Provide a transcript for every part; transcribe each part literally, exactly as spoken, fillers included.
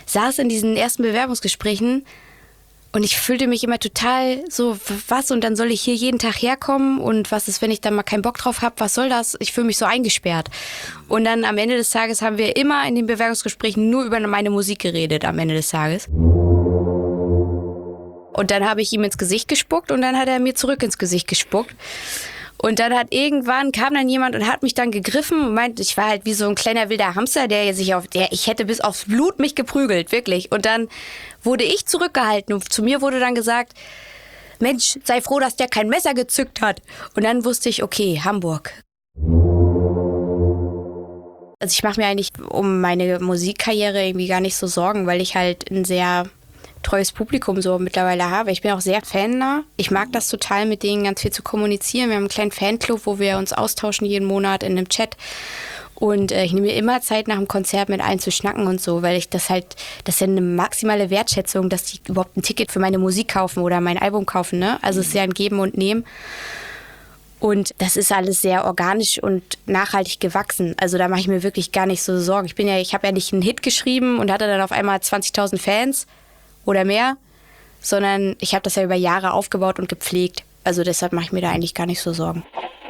saß in diesen ersten Bewerbungsgesprächen und ich fühlte mich immer total so, was, und dann soll ich hier jeden Tag herkommen und was ist, wenn ich dann mal keinen Bock drauf habe, was soll das? Ich fühle mich so eingesperrt. Und dann am Ende des Tages haben wir immer in den Bewerbungsgesprächen nur über meine Musik geredet, am Ende des Tages. Und dann habe ich ihm ins Gesicht gespuckt und dann hat er mir zurück ins Gesicht gespuckt. Und dann hat irgendwann, kam dann jemand und hat mich dann gegriffen und meint, ich war halt wie so ein kleiner wilder Hamster, der sich auf, der, ich hätte bis aufs Blut mich geprügelt, wirklich. Und dann wurde ich zurückgehalten und zu mir wurde dann gesagt, Mensch, sei froh, dass der kein Messer gezückt hat. Und dann wusste ich, okay, Hamburg. Also ich mache mir eigentlich um meine Musikkarriere irgendwie gar nicht so Sorgen, weil ich halt ein sehr treues Publikum so mittlerweile habe. Ich bin auch sehr fannah. Ich mag das total, mit denen ganz viel zu kommunizieren. Wir haben einen kleinen Fanclub, wo wir uns austauschen jeden Monat in einem Chat. Und äh, ich nehme mir immer Zeit, nach dem Konzert mit allen zu schnacken und so, weil ich das halt, das ist ja eine maximale Wertschätzung, dass die überhaupt ein Ticket für meine Musik kaufen oder mein Album kaufen, ne? Also es ist ja ein Geben und Nehmen. Und das ist alles sehr organisch und nachhaltig gewachsen. Also da mache ich mir wirklich gar nicht so Sorgen. Ich bin ja, ich habe ja nicht einen Hit geschrieben und hatte dann auf einmal zwanzigtausend Fans oder mehr, sondern ich habe das ja über Jahre aufgebaut und gepflegt. Also deshalb mache ich mir da eigentlich gar nicht so Sorgen.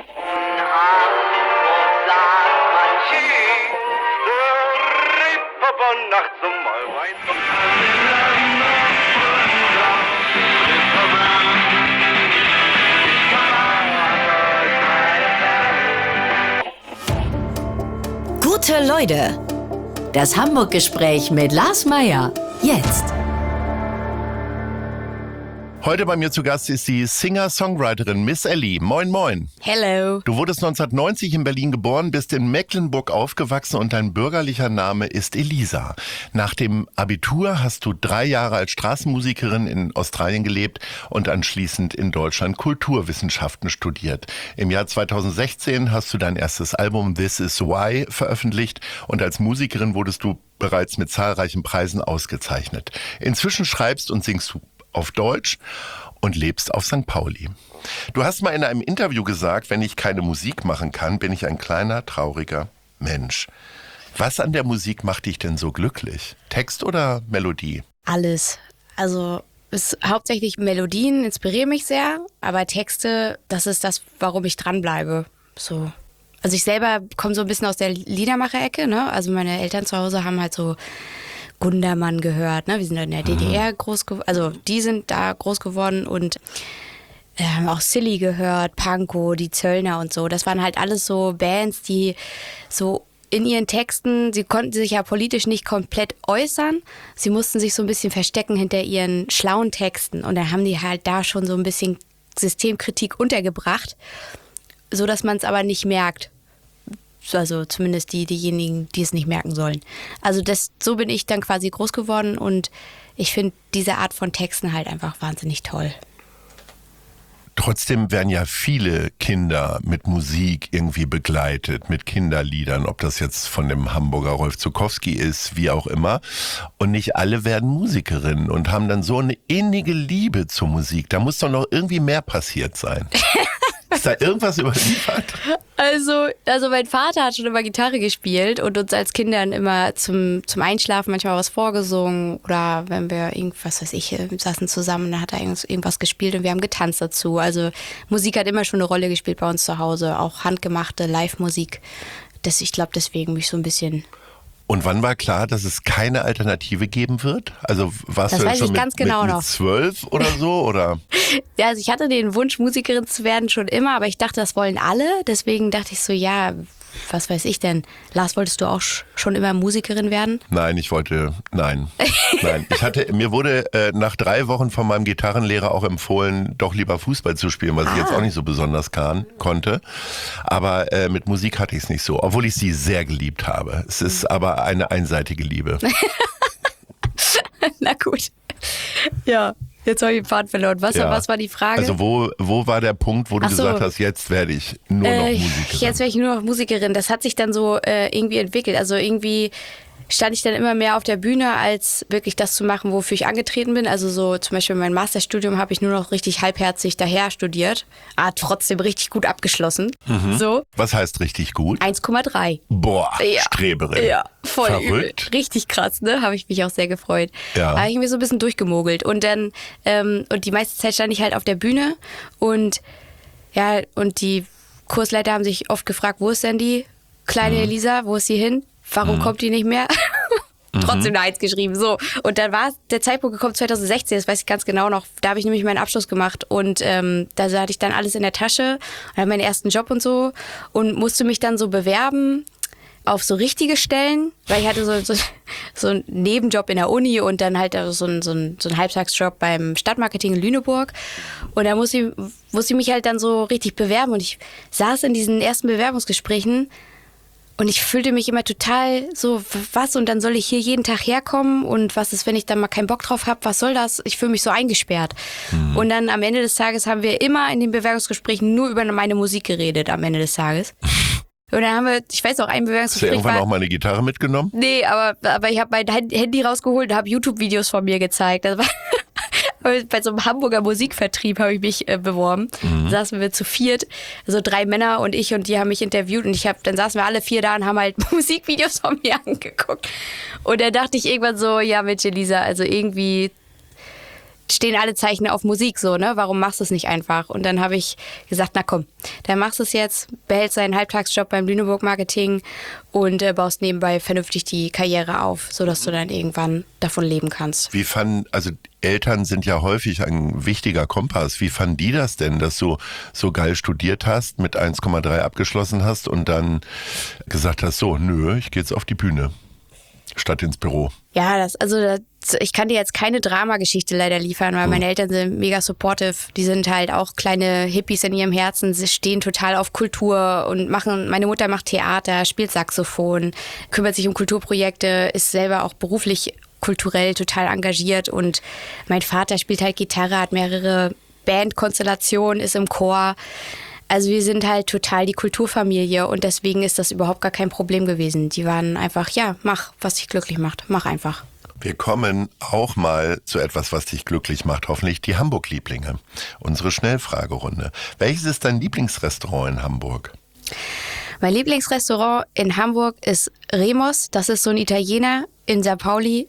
Gute Leute, das Hamburg-Gespräch mit Lars Meyer. Jetzt. Heute bei mir zu Gast ist die Singer-Songwriterin Miss Ellie. Moin, moin. Hello. Du wurdest neunzehnhundertneunzig in Berlin geboren, bist in Mecklenburg aufgewachsen und dein bürgerlicher Name ist Elisa. Nach dem Abitur hast du drei Jahre als Straßenmusikerin in Australien gelebt und anschließend in Deutschland Kulturwissenschaften studiert. Im Jahr zweitausendsechzehn hast du dein erstes Album This Is Why veröffentlicht und als Musikerin wurdest du bereits mit zahlreichen Preisen ausgezeichnet. Inzwischen schreibst und singst du auf Deutsch und lebst auf Sankt Pauli. Du hast mal in einem Interview gesagt, wenn ich keine Musik machen kann, bin ich ein kleiner, trauriger Mensch. Was an der Musik macht dich denn so glücklich? Text oder Melodie? Alles. Also es ist hauptsächlich Melodien inspirieren mich sehr, aber Texte, das ist das, warum ich dranbleibe. So. Also ich selber komme so ein bisschen aus der Liedermacher-Ecke, ne? Also meine Eltern zu Hause haben halt so Gundermann gehört, ne? Wir sind in der D D R groß geworden, also die sind da groß geworden und äh, haben auch Silly gehört, Pankow, die Zöllner und so. Das waren halt alles so Bands, die so in ihren Texten, sie konnten sich ja politisch nicht komplett äußern, sie mussten sich so ein bisschen verstecken hinter ihren schlauen Texten und dann haben die halt da schon so ein bisschen Systemkritik untergebracht, so dass man es aber nicht merkt. Also zumindest die, diejenigen, die es nicht merken sollen. Also das, so bin ich dann quasi groß geworden und ich finde diese Art von Texten halt einfach wahnsinnig toll. Trotzdem werden ja viele Kinder mit Musik irgendwie begleitet, mit Kinderliedern, ob das jetzt von dem Hamburger Rolf Zuckowski ist, wie auch immer. Und nicht alle werden Musikerinnen und haben dann so eine innige Liebe zur Musik. Da muss doch noch irgendwie mehr passiert sein. Ist da irgendwas überliefert? Also, also mein Vater hat schon immer Gitarre gespielt und uns als Kindern immer zum, zum Einschlafen manchmal was vorgesungen oder wenn wir irgendwas, weiß ich, saßen zusammen, dann hat er irgendwas gespielt und wir haben getanzt dazu. Also Musik hat immer schon eine Rolle gespielt bei uns zu Hause, auch handgemachte Live-Musik. Das, ich glaube, deswegen mich so ein bisschen... Und wann war klar, dass es keine Alternative geben wird? Also warst das du weiß schon ich mit, ganz genau mit, noch. mit zwölf oder so? Oder? Ja, also ich hatte den Wunsch, Musikerin zu werden schon immer, aber ich dachte, das wollen alle. Deswegen dachte ich so, ja, was weiß ich denn? Lars, wolltest du auch schon immer Musikerin werden? Nein, ich wollte, nein. Nein, ich hatte, mir wurde äh, nach drei Wochen von meinem Gitarrenlehrer auch empfohlen, doch lieber Fußball zu spielen, was ah. ich jetzt auch nicht so besonders kann, konnte. Aber äh, mit Musik hatte ich es nicht so, obwohl ich sie sehr geliebt habe. Es ist aber eine einseitige Liebe. Na gut. Ja. Jetzt habe ich den Faden verloren. Was, ja. was war die Frage? Also wo, wo war der Punkt, wo du so. gesagt hast, jetzt werde ich nur noch äh, Musikerin? Jetzt werde ich nur noch Musikerin. Das hat sich dann so äh, irgendwie entwickelt. Also irgendwie, stand ich dann immer mehr auf der Bühne, als wirklich das zu machen, wofür ich angetreten bin. Also so zum Beispiel mein Masterstudium habe ich nur noch richtig halbherzig daher studiert, aber trotzdem richtig gut abgeschlossen. Mhm. So. Was heißt richtig gut? eins Komma drei. Boah, ja. Streberin. Ja, voll Verrückt. übel. Richtig krass, ne? Habe ich mich auch sehr gefreut. Ja. Da habe ich mir so ein bisschen durchgemogelt. Und dann, ähm, und die meiste Zeit stand ich halt auf der Bühne und ja, und die Kursleiter haben sich oft gefragt, wo ist denn die kleine mhm. Elisa, wo ist sie hin? Warum mhm. kommt die nicht mehr? Trotzdem eine Eins geschrieben. So. Und dann war der Zeitpunkt gekommen, zwanzig sechzehn, das weiß ich ganz genau noch. Da habe ich nämlich meinen Abschluss gemacht und ähm, da hatte ich dann alles in der Tasche und hatte meinen ersten Job und so und musste mich dann so bewerben auf so richtige Stellen, weil ich hatte so, so, so einen Nebenjob in der Uni und dann halt so einen, so einen, so einen Halbtagsjob beim Stadtmarketing in Lüneburg. Und da musste ich, musste ich mich halt dann so richtig bewerben und ich saß in diesen ersten Bewerbungsgesprächen und ich fühlte mich immer total so, was, und dann soll ich hier jeden Tag herkommen und was ist, wenn ich dann mal keinen Bock drauf habe, was soll das? Ich fühle mich so eingesperrt. Mhm. Und dann am Ende des Tages haben wir immer in den Bewerbungsgesprächen nur über meine Musik geredet, am Ende des Tages. Und dann haben wir, ich weiß auch, ein Bewerbungsgespräch. Hast du irgendwann war, auch mal eine Gitarre mitgenommen? Nee, aber, aber ich habe mein Handy rausgeholt und habe YouTube-Videos von mir gezeigt. Das war bei so einem Hamburger Musikvertrieb habe ich mich äh, beworben. Mhm. Da saßen wir zu viert, also drei Männer und ich, und die haben mich interviewt und ich habe, dann saßen wir alle vier da und haben halt Musikvideos von mir angeguckt. Und dann dachte ich irgendwann so, ja Mensch Elisa, also irgendwie stehen alle Zeichen auf Musik so, ne? Warum machst du es nicht einfach? Und dann habe ich gesagt, na komm, dann machst du es jetzt, behältst deinen Halbtagsjob beim Lüneburg Marketing und äh, baust nebenbei vernünftig die Karriere auf, sodass du dann irgendwann davon leben kannst. Wie fanden, also Eltern sind ja häufig ein wichtiger Kompass. Wie fanden die das denn, dass du so geil studiert hast, mit eins Komma drei abgeschlossen hast und dann gesagt hast, so, nö, ich gehe jetzt auf die Bühne statt ins Büro? Ja, das, also das, ich kann dir jetzt keine Dramageschichte leider liefern, weil hm. meine Eltern sind mega supportive. Die sind halt auch kleine Hippies in ihrem Herzen. Sie stehen total auf Kultur und machen, meine Mutter macht Theater, spielt Saxophon, kümmert sich um Kulturprojekte, ist selber auch beruflich kulturell total engagiert und mein Vater spielt halt Gitarre, hat mehrere Bandkonstellationen, ist im Chor. Also wir sind halt total die Kulturfamilie und deswegen ist das überhaupt gar kein Problem gewesen. Die waren einfach, ja, mach, was dich glücklich macht, mach einfach. Wir kommen auch mal zu etwas, was dich glücklich macht, hoffentlich die Hamburg-Lieblinge. Unsere Schnellfragerunde. Welches ist dein Lieblingsrestaurant in Hamburg? Mein Lieblingsrestaurant in Hamburg ist Remos. Das ist so ein Italiener in Sankt Pauli.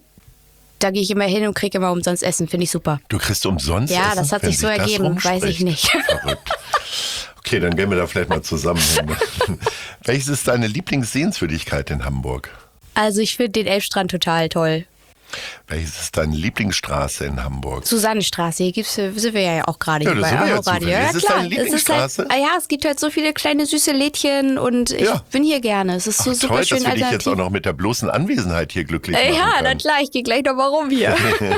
Da gehe ich immer hin und kriege immer umsonst Essen. Finde ich super. Du kriegst umsonst ja, Essen? Ja, das hat sich so ergeben. Weiß ich nicht. Verrückt. Okay, dann gehen wir da vielleicht mal zusammen hin. Welches ist deine Lieblingssehenswürdigkeit in Hamburg? Also ich finde den Elbstrand total toll. Welches ist deine Lieblingsstraße in Hamburg? Susannenstraße, hier gibt's, sind wir ja auch gerade ja, hier bei Euroradio. Ja, ja, ist klar. deine Lieblingsstraße? Halt, ja, es gibt halt so viele kleine süße Lädchen und ich ja. bin hier gerne. Es ist so Ach, super toll, schön dass wir dich alternativ. jetzt auch noch mit der bloßen Anwesenheit hier glücklich äh, machen Ja, können. dann klar, ich gehe gleich noch mal rum hier.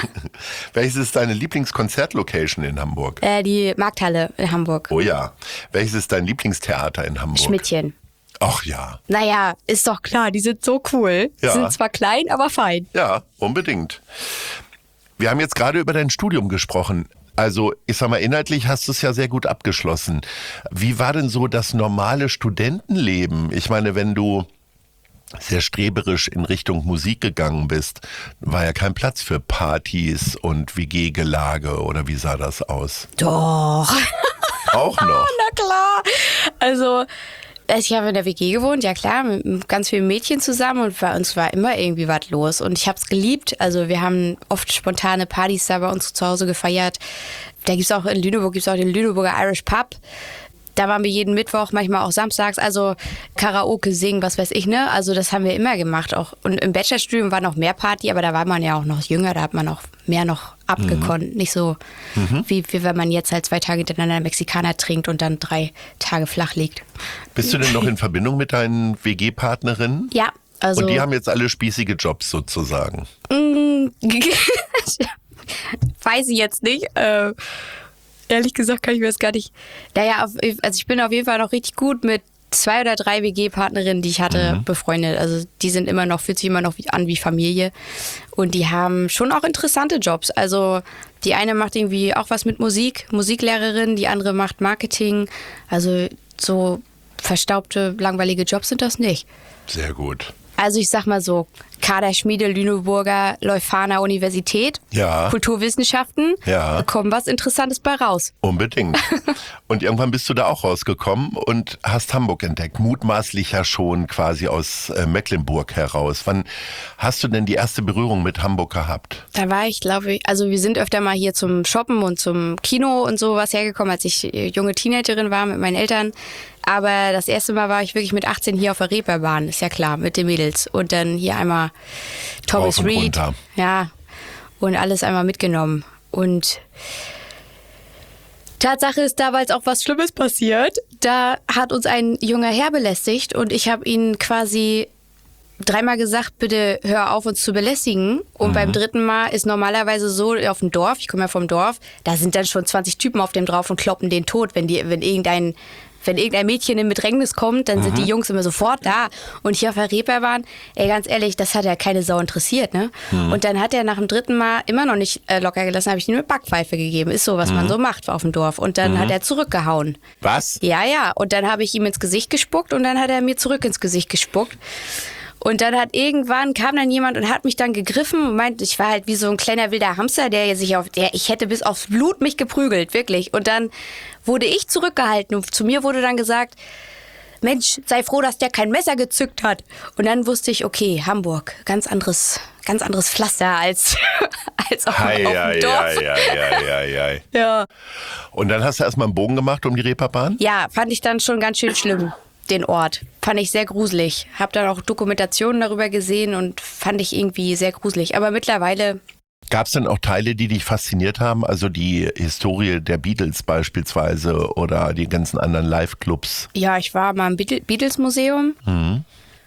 Welches ist deine Lieblingskonzertlocation in Hamburg? Äh, die Markthalle in Hamburg. Oh ja. Welches ist dein Lieblingstheater in Hamburg? Schmidtchen. Ach ja. Naja, ist doch klar, die sind so cool. Die ja. sind zwar klein, aber fein. Ja, unbedingt. Wir haben jetzt gerade über dein Studium gesprochen. Also, ich sag mal, inhaltlich hast du es ja sehr gut abgeschlossen. Wie war denn so das normale Studentenleben? Ich meine, wenn du sehr streberisch in Richtung Musik gegangen bist, war ja kein Platz für Partys und W G-Gelage, oder wie sah das aus? Doch. Auch noch? Na klar. Also... Ich habe in der W G gewohnt, ja klar, mit ganz vielen Mädchen zusammen und bei uns war immer irgendwie was los. Und ich habe es geliebt. Also wir haben oft spontane Partys da bei uns zu Hause gefeiert. Da gibt es auch in Lüneburg, gibt's auch den Lüneburger Irish Pub. Da waren wir jeden Mittwoch, manchmal auch samstags, also Karaoke singen, was weiß ich, ne? Also das haben wir immer gemacht auch. Und im Bachelorstudium war noch mehr Party, aber da war man ja auch noch jünger, da hat man auch mehr noch abgekonnt. Mhm. Nicht so, mhm. wie, wie wenn man jetzt halt zwei Tage hintereinander Mexikaner trinkt und dann drei Tage flach liegt. Bist du denn noch in Verbindung mit deinen W G-Partnerinnen? Ja, also... Und die haben jetzt alle spießige Jobs sozusagen? Weiß ich jetzt nicht, äh... Ehrlich gesagt kann ich mir das gar nicht... Naja, also ich bin auf jeden Fall noch richtig gut mit zwei oder drei W G-Partnerinnen, die ich hatte, mhm. befreundet. Also die sind immer noch, fühlt sich immer noch an wie Familie. Und die haben schon auch interessante Jobs. Also die eine macht irgendwie auch was mit Musik, Musiklehrerin, die andere macht Marketing. Also so verstaubte, langweilige Jobs sind das nicht. Sehr gut. Also ich sag mal so, Kaderschmiede, Lüneburger Leuphana Universität, Ja. Kulturwissenschaften, Ja. da kommt was Interessantes bei raus. Unbedingt. Und irgendwann bist du da auch rausgekommen und hast Hamburg entdeckt. Mutmaßlich ja schon quasi aus äh, Mecklenburg heraus. Wann hast du denn die erste Berührung mit Hamburg gehabt? Da war ich, glaube ich, also wir sind öfter mal hier zum Shoppen und zum Kino und sowas hergekommen, als ich äh, junge Teenagerin war mit meinen Eltern. Aber das erste Mal war ich wirklich mit achtzehn hier auf der Reeperbahn, ist ja klar, mit den Mädels. Und dann hier einmal Thomas Rauf und Reed. runter. Ja, und alles einmal mitgenommen. Und Tatsache ist, da war jetzt auch was Schlimmes passiert. Da hat uns ein junger Herr belästigt und ich habe ihn quasi dreimal gesagt, bitte hör auf, uns zu belästigen. Und Mhm. beim dritten Mal ist normalerweise so auf dem Dorf, ich komme ja vom Dorf, da sind dann schon zwanzig Typen auf dem drauf und kloppen den tot, wenn die, wenn irgendein Wenn irgendein Mädchen in Bedrängnis kommt, dann sind die Jungs immer sofort da. Und hier auf der Reeperbahn, ey, ganz ehrlich, das hat ja keine Sau interessiert, ne? Und dann hat er nach dem dritten Mal immer noch nicht äh, locker gelassen, habe ich ihm eine Backpfeife gegeben. Ist so, was man so macht auf dem Dorf. Und dann hat er zurückgehauen. Was? Ja, ja. Und dann habe ich ihm ins Gesicht gespuckt und dann hat er mir zurück ins Gesicht gespuckt. Und dann hat irgendwann, kam dann jemand und hat mich dann gegriffen und meint, ich war halt wie so ein kleiner wilder Hamster, der sich auf, der, ich hätte bis aufs Blut mich geprügelt, wirklich. Und dann wurde ich zurückgehalten und zu mir wurde dann gesagt, Mensch, sei froh, dass der kein Messer gezückt hat. Und dann wusste ich, okay, Hamburg, ganz anderes, ganz anderes Pflaster als, als auf, Hei, auf hei, dem Dorf. hei, hei, hei, hei. Ja. Und dann hast du erstmal einen Bogen gemacht um die Reeperbahn? Ja, fand ich dann schon ganz schön schlimm, den Ort. Fand ich sehr gruselig. Hab dann auch Dokumentationen darüber gesehen und fand ich irgendwie sehr gruselig. Aber mittlerweile, Gab es denn auch Teile, die dich fasziniert haben? Also die Historie der Beatles beispielsweise oder die ganzen anderen Live-Clubs? ja, ich war mal im Beatle- Beatles-Museum. Mhm.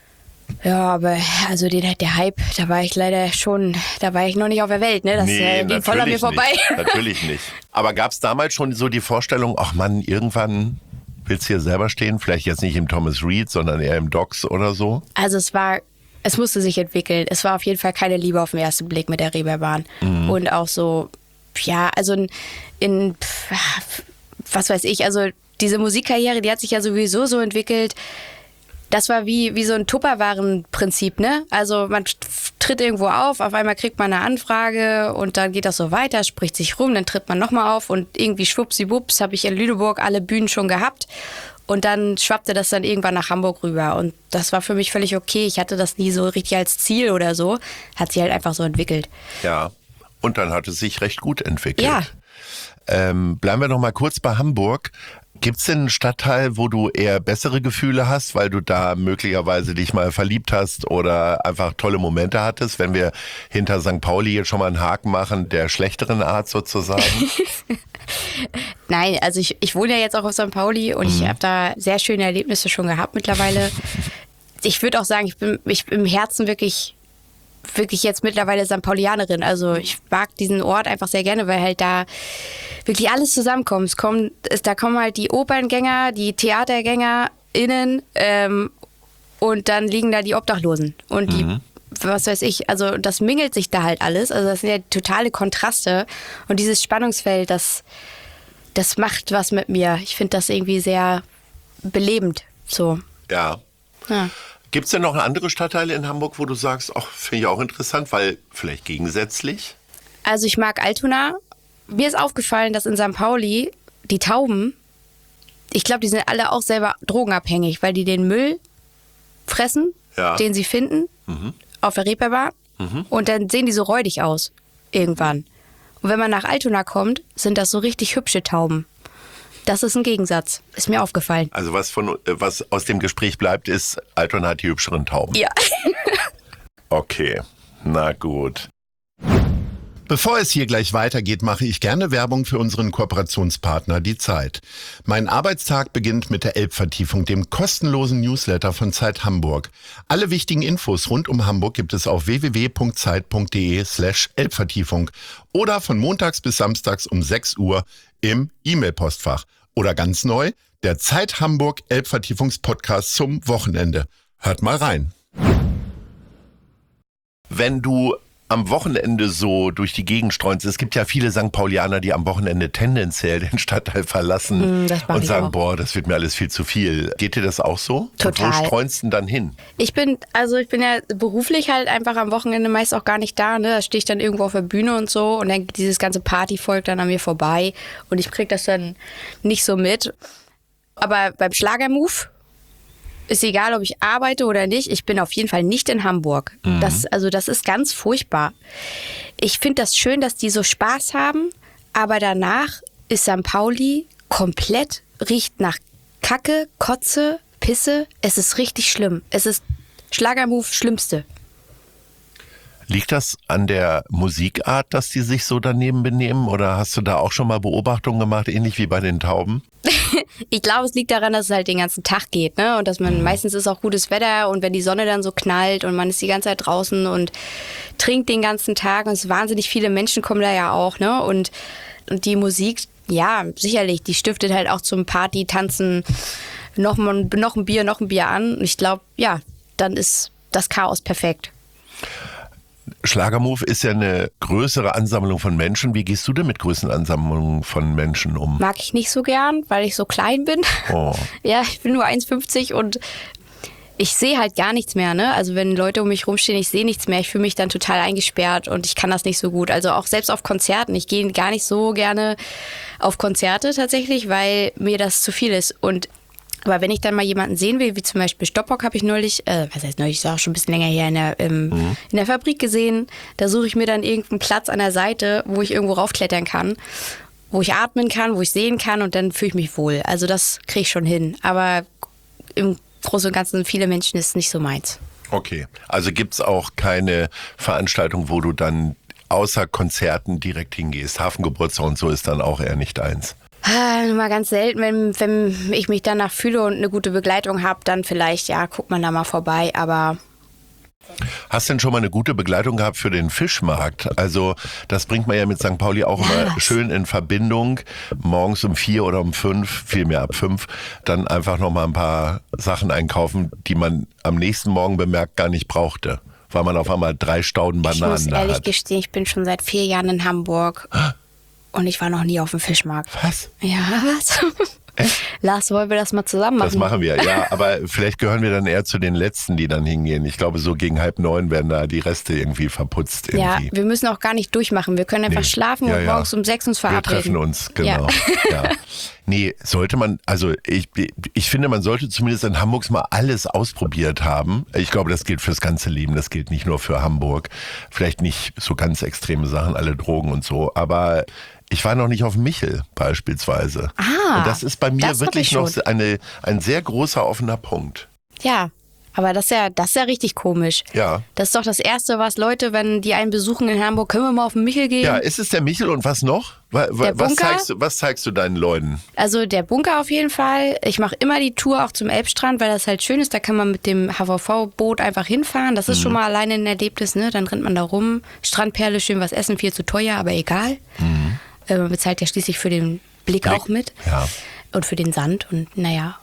Ja, aber also den, der Hype, da war ich leider schon, da war ich noch nicht auf der Welt, ne? Das äh, ging voll an mir vorbei. Nicht. Natürlich nicht. Aber gab es damals schon so die Vorstellung, ach Mann, irgendwann willst du hier selber stehen? Vielleicht jetzt nicht im Thomas Reed, sondern eher im Docks oder so? Also es war, es musste sich entwickeln. Es war auf jeden Fall keine Liebe auf den ersten Blick mit der Reeperbahn. Mhm. Und auch so, ja, also in, in, pf, was weiß ich, also diese Musikkarriere, die hat sich ja sowieso so entwickelt. Das war wie, wie so ein Tupperwaren-Prinzip, ne? Also man tritt irgendwo auf, auf einmal kriegt man eine Anfrage und dann geht das so weiter, spricht sich rum, dann tritt man nochmal auf und irgendwie schwuppsiwupps habe ich in Lüneburg alle Bühnen schon gehabt und dann schwappte das dann irgendwann nach Hamburg rüber und das war für mich völlig okay. Ich hatte das nie so richtig als Ziel oder so, hat sich halt einfach so entwickelt. Ja, und dann hat es sich recht gut entwickelt. Ja. Ähm, bleiben wir noch mal kurz bei Hamburg. Gibt es denn einen Stadtteil, wo du eher bessere Gefühle hast, weil du da möglicherweise dich mal verliebt hast oder einfach tolle Momente hattest, wenn wir hinter Sankt Pauli jetzt schon mal einen Haken machen, der schlechteren Art sozusagen? Nein, also ich, ich wohne ja jetzt auch auf Sankt Pauli und ich habe da sehr schöne Erlebnisse schon gehabt mittlerweile. Ich würde auch sagen, ich bin, ich bin im Herzen wirklich, wirklich jetzt mittlerweile Sankt Paulianerin. Also ich mag diesen Ort einfach sehr gerne, weil halt da wirklich alles zusammenkommt. Es kommt, es, da kommen halt die Operngänger, die TheatergängerInnen ähm, und dann liegen da die Obdachlosen und die, mhm. was weiß ich, also das mingelt sich da halt alles. Also das sind ja totale Kontraste und dieses Spannungsfeld, das, das macht was mit mir. Ich finde das irgendwie sehr belebend. So. Ja. Ja. Gibt es denn noch andere Stadtteile in Hamburg, wo du sagst, ach, finde ich auch interessant, weil vielleicht gegensätzlich? Also ich mag Altona. Mir ist aufgefallen, dass in Sankt Pauli die Tauben, ich glaube, die sind alle auch selber drogenabhängig, weil die den Müll fressen, ja. den sie finden, mhm. auf der Reeperbahn. Mhm. Und dann sehen die so räudig aus, irgendwann. Und wenn man nach Altona kommt, sind das so richtig hübsche Tauben. Das ist ein Gegensatz, ist mir aufgefallen. Also was, von, was aus dem Gespräch bleibt, ist, Altona hat die hübscheren Tauben. Ja. Okay, na gut. Bevor es hier gleich weitergeht, mache ich gerne Werbung für unseren Kooperationspartner Die Zeit. Mein Arbeitstag beginnt mit der Elbvertiefung, dem kostenlosen Newsletter von Zeit Hamburg. Alle wichtigen Infos rund um Hamburg gibt es auf w w w punkt zeit punkt d e slash Elbvertiefung oder von montags bis samstags um sechs Uhr im E-Mail-Postfach. Oder ganz neu, der Zeit Hamburg Elbvertiefungspodcast zum Wochenende. Hört mal rein. Wenn du am Wochenende so durch die Gegend streunst? Es gibt ja viele Sankt Paulianer, die am Wochenende tendenziell den Stadtteil verlassen Mm, das mach und ich sagen, auch. boah, das wird mir alles viel zu viel. Geht dir das auch so? Total. Und wo streunst du denn dann hin? Ich bin, also ich bin ja beruflich halt einfach am Wochenende meist auch gar nicht da, ne? Da stehe ich dann irgendwo auf der Bühne und so und dann geht dieses ganze Partyvolk dann an mir vorbei und ich krieg das dann nicht so mit. Aber beim Schlagermove ist egal, ob ich arbeite oder nicht, ich bin auf jeden Fall nicht in Hamburg. Mhm. Das, also das ist ganz furchtbar. Ich finde das schön, dass die so Spaß haben, aber danach ist Sankt Pauli komplett, riecht nach Kacke, Kotze, Pisse. Es ist richtig schlimm. Es ist Schlagermove Schlimmste. Liegt das an der Musikart, dass die sich so daneben benehmen? Oder hast du da auch schon mal Beobachtungen gemacht, ähnlich wie bei den Tauben? Ich glaube, es liegt daran, dass es halt den ganzen Tag geht, ne? Und dass man, mhm. meistens ist auch gutes Wetter und wenn die Sonne dann so knallt und man ist die ganze Zeit draußen und trinkt den ganzen Tag und es wahnsinnig viele Menschen kommen da ja auch, ne? Und, und die Musik, ja, sicherlich, die stiftet halt auch zum Party, Tanzen, noch, noch ein Bier, noch ein Bier an. Und ich glaube, ja, dann ist das Chaos perfekt. Schlagermove ist ja eine größere Ansammlung von Menschen. Wie gehst du denn mit größeren Ansammlungen von Menschen um? Mag ich nicht so gern, weil ich so klein bin. Oh. Ja, ich bin nur eins fünfzig und ich sehe halt gar nichts mehr, ne? Also wenn Leute um mich rumstehen, ich sehe nichts mehr. Ich fühle mich dann total eingesperrt und ich kann das nicht so gut. Also auch selbst auf Konzerten. Ich gehe gar nicht so gerne auf Konzerte tatsächlich, weil mir das zu viel ist. Und aber wenn ich dann mal jemanden sehen will, wie zum Beispiel Stoppock habe ich neulich, äh, was heißt neulich, ist auch schon ein bisschen länger her, in der, ähm, mhm. in der Fabrik gesehen. Da suche ich mir dann irgendeinen Platz an der Seite, wo ich irgendwo raufklettern kann, wo ich atmen kann, wo ich sehen kann und dann fühle ich mich wohl. Also das kriege ich schon hin. Aber im Großen und Ganzen, viele Menschen ist nicht so meins. Okay, also gibt es auch keine Veranstaltung, wo du dann außer Konzerten direkt hingehst. Hafengeburtstag und so ist dann auch eher nicht eins. Nur mal ganz selten, wenn, wenn ich mich danach fühle und eine gute Begleitung habe, dann vielleicht, ja, guckt man da mal vorbei, aber... Hast du denn schon mal eine gute Begleitung gehabt für den Fischmarkt? Also das bringt man ja mit Sankt Pauli auch ja, immer schön in Verbindung. Morgens um vier oder um fünf, vielmehr ab fünf, dann einfach noch mal ein paar Sachen einkaufen, die man am nächsten Morgen bemerkt gar nicht brauchte, weil man auf einmal drei Stauden Bananen ich muss da ehrlich hat. gestehen, ich bin schon seit vier Jahren in Hamburg. Und ich war noch nie auf dem Fischmarkt. Was? Ja, was? Echt? Lars, wollen wir das mal zusammen machen? Das machen wir, ja. Aber vielleicht gehören wir dann eher zu den Letzten, die dann hingehen. Ich glaube, so gegen halb neun werden da die Reste irgendwie verputzt. Irgendwie. Ja, wir müssen auch gar nicht durchmachen. Wir können einfach nee. schlafen ja, und ja. morgens um sechs uns verabreden. Wir treffen uns, genau. Ja. Ja. Nee, sollte man, also ich, ich finde, man sollte zumindest in Hamburg mal alles ausprobiert haben. Ich glaube, das gilt fürs ganze Leben, das gilt nicht nur für Hamburg. Vielleicht nicht so ganz extreme Sachen, alle Drogen und so, aber ich war noch nicht auf Michel beispielsweise. Ah, und das ist bei mir wirklich noch schon. eine, ein sehr großer offener Punkt. Ja, aber das ist ja, das ist ja richtig komisch. Ja. Das ist doch das Erste, was Leute, wenn die einen besuchen in Hamburg, können wir mal auf den Michel gehen? Ja, ist es der Michel und was noch? Was, der was, Bunker? zeigst du, was zeigst du deinen Leuten? Also der Bunker auf jeden Fall. Ich mache immer die Tour auch zum Elbstrand, weil das halt schön ist. Da kann man mit dem H V V-Boot einfach hinfahren. Das ist mhm. schon mal alleine ein Erlebnis, ne? Dann rennt man da rum. Strandperle, schön was essen, viel zu teuer, aber egal. Mhm. Man bezahlt ja schließlich für den Blick, Blick. auch mit. Ja. Und für den Sand und naja.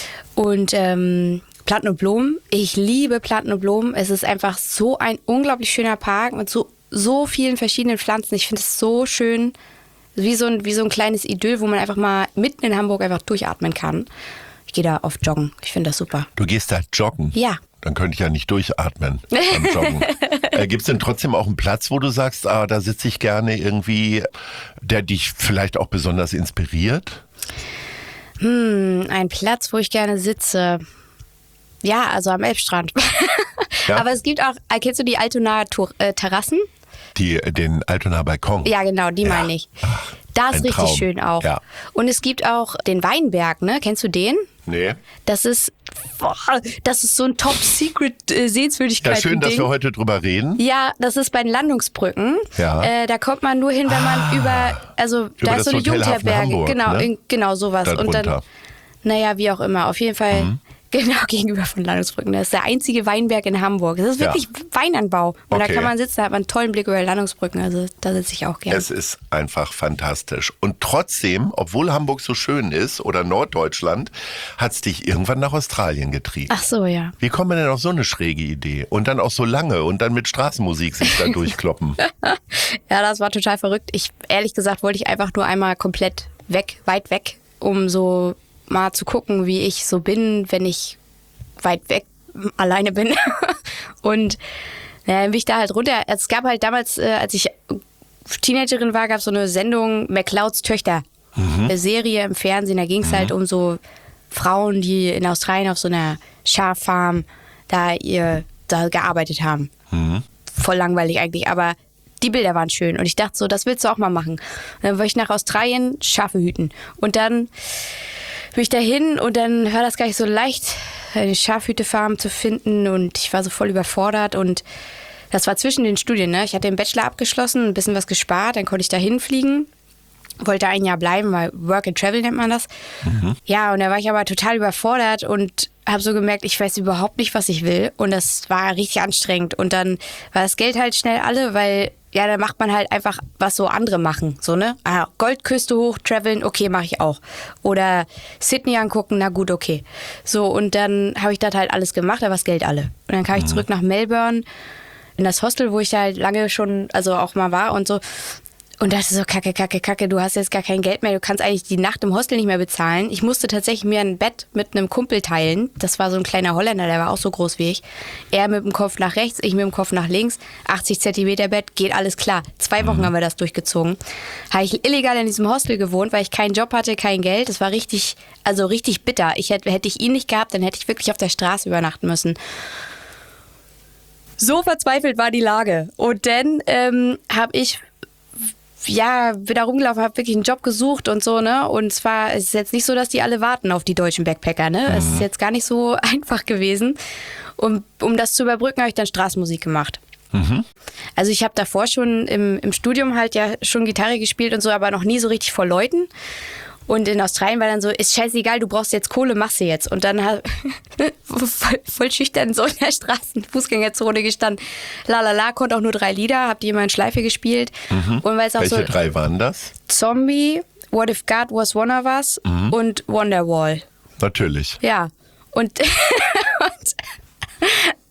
Und ähm, Planten und Blumen. Ich liebe Planten und Blumen. Es ist einfach so ein unglaublich schöner Park mit so, so vielen verschiedenen Pflanzen. Ich finde es so schön. Wie so, ein, wie so ein kleines Idyll, wo man einfach mal mitten in Hamburg einfach durchatmen kann. Ich gehe da oft joggen. Ich finde das super. Du gehst da joggen? Ja. Dann könnte ich ja nicht durchatmen beim Joggen. äh, Gibt es denn trotzdem auch einen Platz, wo du sagst, ah, da sitze ich gerne irgendwie, der dich vielleicht auch besonders inspiriert? Hm, ein Platz, wo ich gerne sitze. Ja, also am Elbstrand. Ja? Aber es gibt auch, kennst du die Altonaer äh, Terrassen? Die, den Altonaer Balkon? Ja, genau, die ja. meine ich. Ach, das ist richtig Traum. schön auch. Ja. Und es gibt auch den Weinberg, ne? Kennst du den? Nee. Das ist, boah, das ist so ein Top-Secret-Sehenswürdigkeit. Ja, schön, dass wir heute drüber reden. Ja, das ist bei den Landungsbrücken. Ja. Äh, da kommt man nur hin, wenn man ah, über, also über da ist so eine Hotel Hafen Jugendherberge. Hamburg, Genau, ne? in, genau sowas. Darunter. Und dann, naja, wie auch immer. Auf jeden Fall, mhm. Genau, gegenüber von Landungsbrücken. Das ist der einzige Weinberg in Hamburg. Das ist wirklich Ja. Weinanbau. Und Okay. da kann man sitzen, da hat man einen tollen Blick über Landungsbrücken. Also da sitze ich auch gerne. Es ist einfach fantastisch. Und trotzdem, obwohl Hamburg so schön ist oder Norddeutschland, hat es dich irgendwann nach Australien getrieben. Ach so, ja. Wie kommt man denn auf so eine schräge Idee? Und dann auch so lange und dann mit Straßenmusik sich da durchkloppen. Ja, das war total verrückt. Ich, ehrlich gesagt, wollte ich einfach nur einmal komplett weg, weit weg, um so mal zu gucken, wie ich so bin, wenn ich weit weg alleine bin. Und ja, dann bin ich da halt runter. Es gab halt damals, äh, als ich Teenagerin war, gab es so eine Sendung McClouds Töchter. Mhm. Eine Serie im Fernsehen. Da ging es mhm. halt um so Frauen, die in Australien auf so einer Schaffarm da ihr da gearbeitet haben. Mhm. Voll langweilig eigentlich, aber die Bilder waren schön. Und ich dachte so, das willst du auch mal machen. Und dann wollte ich nach Australien Schafe hüten. Und dann bin ich dahin und dann war das gar nicht so leicht, eine Schafhütefarm zu finden. Und ich war so voll überfordert. Und das war zwischen den Studien. Ne? Ich hatte den Bachelor abgeschlossen, ein bisschen was gespart. Dann konnte ich da hinfliegen. Wollte ein Jahr bleiben, weil Work and Travel nennt man das. Mhm. Ja, und da war ich aber total überfordert und habe so gemerkt, ich weiß überhaupt nicht, was ich will. Und das war richtig anstrengend. Und dann war das Geld halt schnell alle, weil ja, da macht man halt einfach, was so andere machen. So, ne? Ah, Goldküste hoch, traveln, okay, mache ich auch. Oder Sydney angucken, na gut, okay. So, und dann habe ich das halt alles gemacht, da war das Geld alle. Und dann kam mhm. ich zurück nach Melbourne, in das Hostel, wo ich halt lange schon, also auch mal war und so. Und dachte so, kacke, kacke, kacke, du hast jetzt gar kein Geld mehr, du kannst eigentlich die Nacht im Hostel nicht mehr bezahlen. Ich musste tatsächlich mir ein Bett mit einem Kumpel teilen. Das war so ein kleiner Holländer, der war auch so groß wie ich. Er mit dem Kopf nach rechts, ich mit dem Kopf nach links. achtzig Zentimeter Bett, geht alles klar. Zwei Wochen mhm. haben wir das durchgezogen. Habe ich illegal in diesem Hostel gewohnt, weil ich keinen Job hatte, kein Geld. Das war richtig, also richtig bitter. Ich hätte, hätte ich ihn nicht gehabt, dann hätte ich wirklich auf der Straße übernachten müssen. So verzweifelt war die Lage. Und dann ähm, habe ich ja, bin da rumgelaufen, habe wirklich einen Job gesucht und so, ne? Und zwar ist es jetzt nicht so, dass die alle warten auf die deutschen Backpacker, ne? Mhm. Es ist jetzt gar nicht so einfach gewesen. Und um das zu überbrücken, habe ich dann Straßenmusik gemacht. Mhm. Also ich habe davor schon im, im Studium halt ja schon Gitarre gespielt und so, aber noch nie so richtig vor Leuten. Und in Australien war dann so, ist scheißegal, du brauchst jetzt Kohle, machst sie jetzt. Und dann hat voll, voll schüchtern so in der Straßen-Fußgängerzone gestanden. La la la, konnte auch nur drei Lieder, hab die immer in Schleife gespielt. Mhm. Und weil es auch Welche so, drei waren das? Zombie, What If God Was One of Us mhm. und Wonderwall. Natürlich. Ja. Und, und,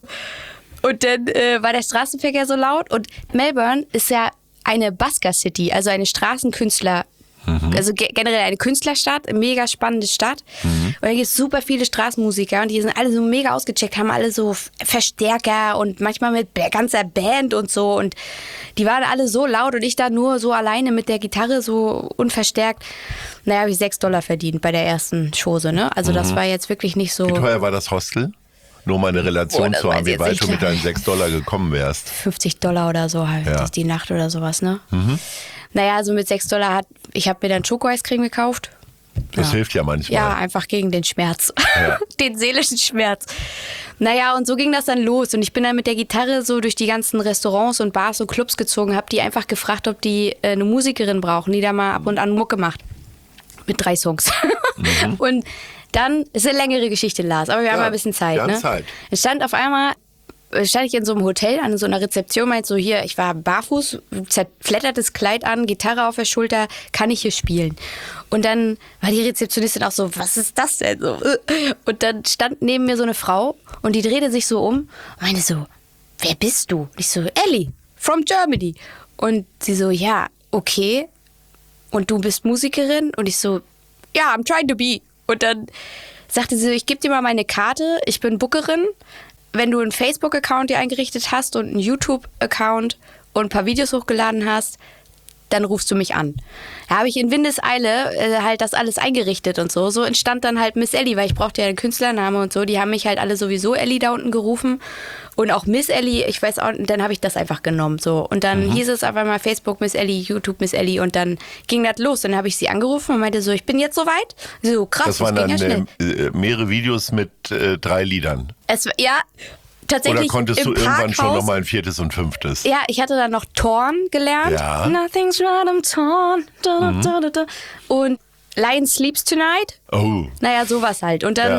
und dann äh, war der Straßenverkehr so laut. Und Melbourne ist ja eine Busker-City, also eine Straßenkünstler- Mhm. Also ge- generell eine Künstlerstadt, eine mega spannende Stadt. Mhm. Und da gibt es super viele Straßenmusiker und die sind alle so mega ausgecheckt, haben alle so Verstärker und manchmal mit ganzer Band und so. Und die waren alle so laut und ich da nur so alleine mit der Gitarre so unverstärkt. Naja, habe ich sechs Dollar verdient bei der ersten Chose, ne? Also mhm. das war jetzt wirklich nicht so... Wie teuer war das Hostel? Nur mal eine Relation oh, zu haben, wie weit du mit deinen sechs Dollar gekommen wärst. fünfzig Dollar oder so halt, ja. die Nacht oder sowas, ne? Mhm. Naja, also mit sechs Dollar hat, ich habe mir dann Schoko-Eiscreme gekauft. Das ja. hilft ja manchmal. Ja, einfach gegen den Schmerz, ja. den seelischen Schmerz. Naja, und so ging das dann los. Und ich bin dann mit der Gitarre so durch die ganzen Restaurants und Bars und Clubs gezogen, habe die einfach gefragt, ob die äh, eine Musikerin brauchen, die da mal ab und an Mucke macht. Mit drei Songs. Mhm. Und dann, ist eine längere Geschichte, Lars, aber wir ja, haben mal ein bisschen Zeit. Wir haben ne? Zeit. Es stand auf einmal... stand ich in so einem Hotel an so einer Rezeption, meinte so, hier, ich war barfuß, zerfleddertes Kleid an, Gitarre auf der Schulter, kann ich hier spielen? Und dann war die Rezeptionistin auch so, was ist das denn so? Und dann stand neben mir so eine Frau und die drehte sich so um und meinte so, wer bist du? Und ich so, Ellie, from Germany. Und sie so, ja, okay. Und du bist Musikerin? Und ich so, ja, I'm trying to be. Und dann sagte sie so, ich gebe dir mal meine Karte, ich bin Bookerin. Wenn du einen Facebook-Account dir eingerichtet hast und einen YouTube-Account und ein paar Videos hochgeladen hast, dann rufst du mich an. Da habe ich in Windeseile äh, halt das alles eingerichtet und so. So entstand dann halt Miss Ellie, weil ich brauchte ja einen Künstlername und so. Die haben mich halt alle sowieso Ellie da unten gerufen. Und auch Miss Ellie, ich weiß auch, dann habe ich das einfach genommen. So. Und dann mhm. hieß es auf einmal Facebook Miss Ellie, YouTube Miss Ellie und dann ging das los. Dann habe ich sie angerufen und meinte so, ich bin jetzt soweit. So krass, das, das waren ging dann ja schnell. Äh, mehrere Videos mit äh, drei Liedern. Es, ja, tatsächlich. Oder konntest du im irgendwann Parkhaus, schon nochmal ein viertes und fünftes? Ja, ich hatte dann noch Torn gelernt. Ja. Nothing's wrong, I'm torn. Da, da, da, da, da. Und Lion Sleeps Tonight. Oh. Naja, sowas halt. Und dann... Ja.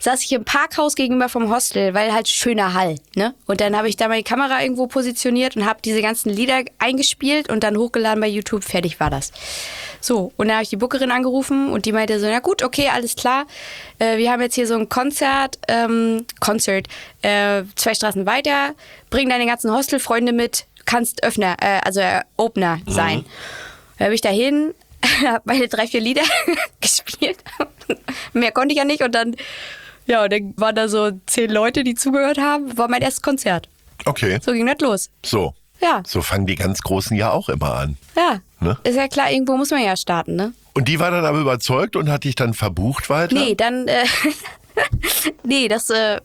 saß ich im Parkhaus gegenüber vom Hostel, weil halt schöner Hall, ne? Und dann habe ich da meine Kamera irgendwo positioniert und habe diese ganzen Lieder eingespielt und dann hochgeladen bei YouTube. Fertig war das. So, und dann habe ich die Bookerin angerufen und die meinte so, na gut, okay, alles klar. Äh, wir haben jetzt hier so ein Konzert, ähm, Concert, äh, zwei Straßen weiter. Bring deine ganzen Hostelfreunde mit, kannst Öffner, äh, also äh, Opener sein. Mhm. Da bin ich dahin, habe meine drei, vier Lieder gespielt. Mehr konnte ich ja nicht und dann, ja, dann waren da so zehn Leute, die zugehört haben. War mein erstes Konzert. Okay. So ging das los. So. Ja. So fangen die ganz Großen ja auch immer an. Ja. Ne? Ist ja klar, irgendwo muss man ja starten, ne? Und die war dann aber überzeugt und hat dich dann verbucht weiter? Nee, dann, äh, nee, das, äh,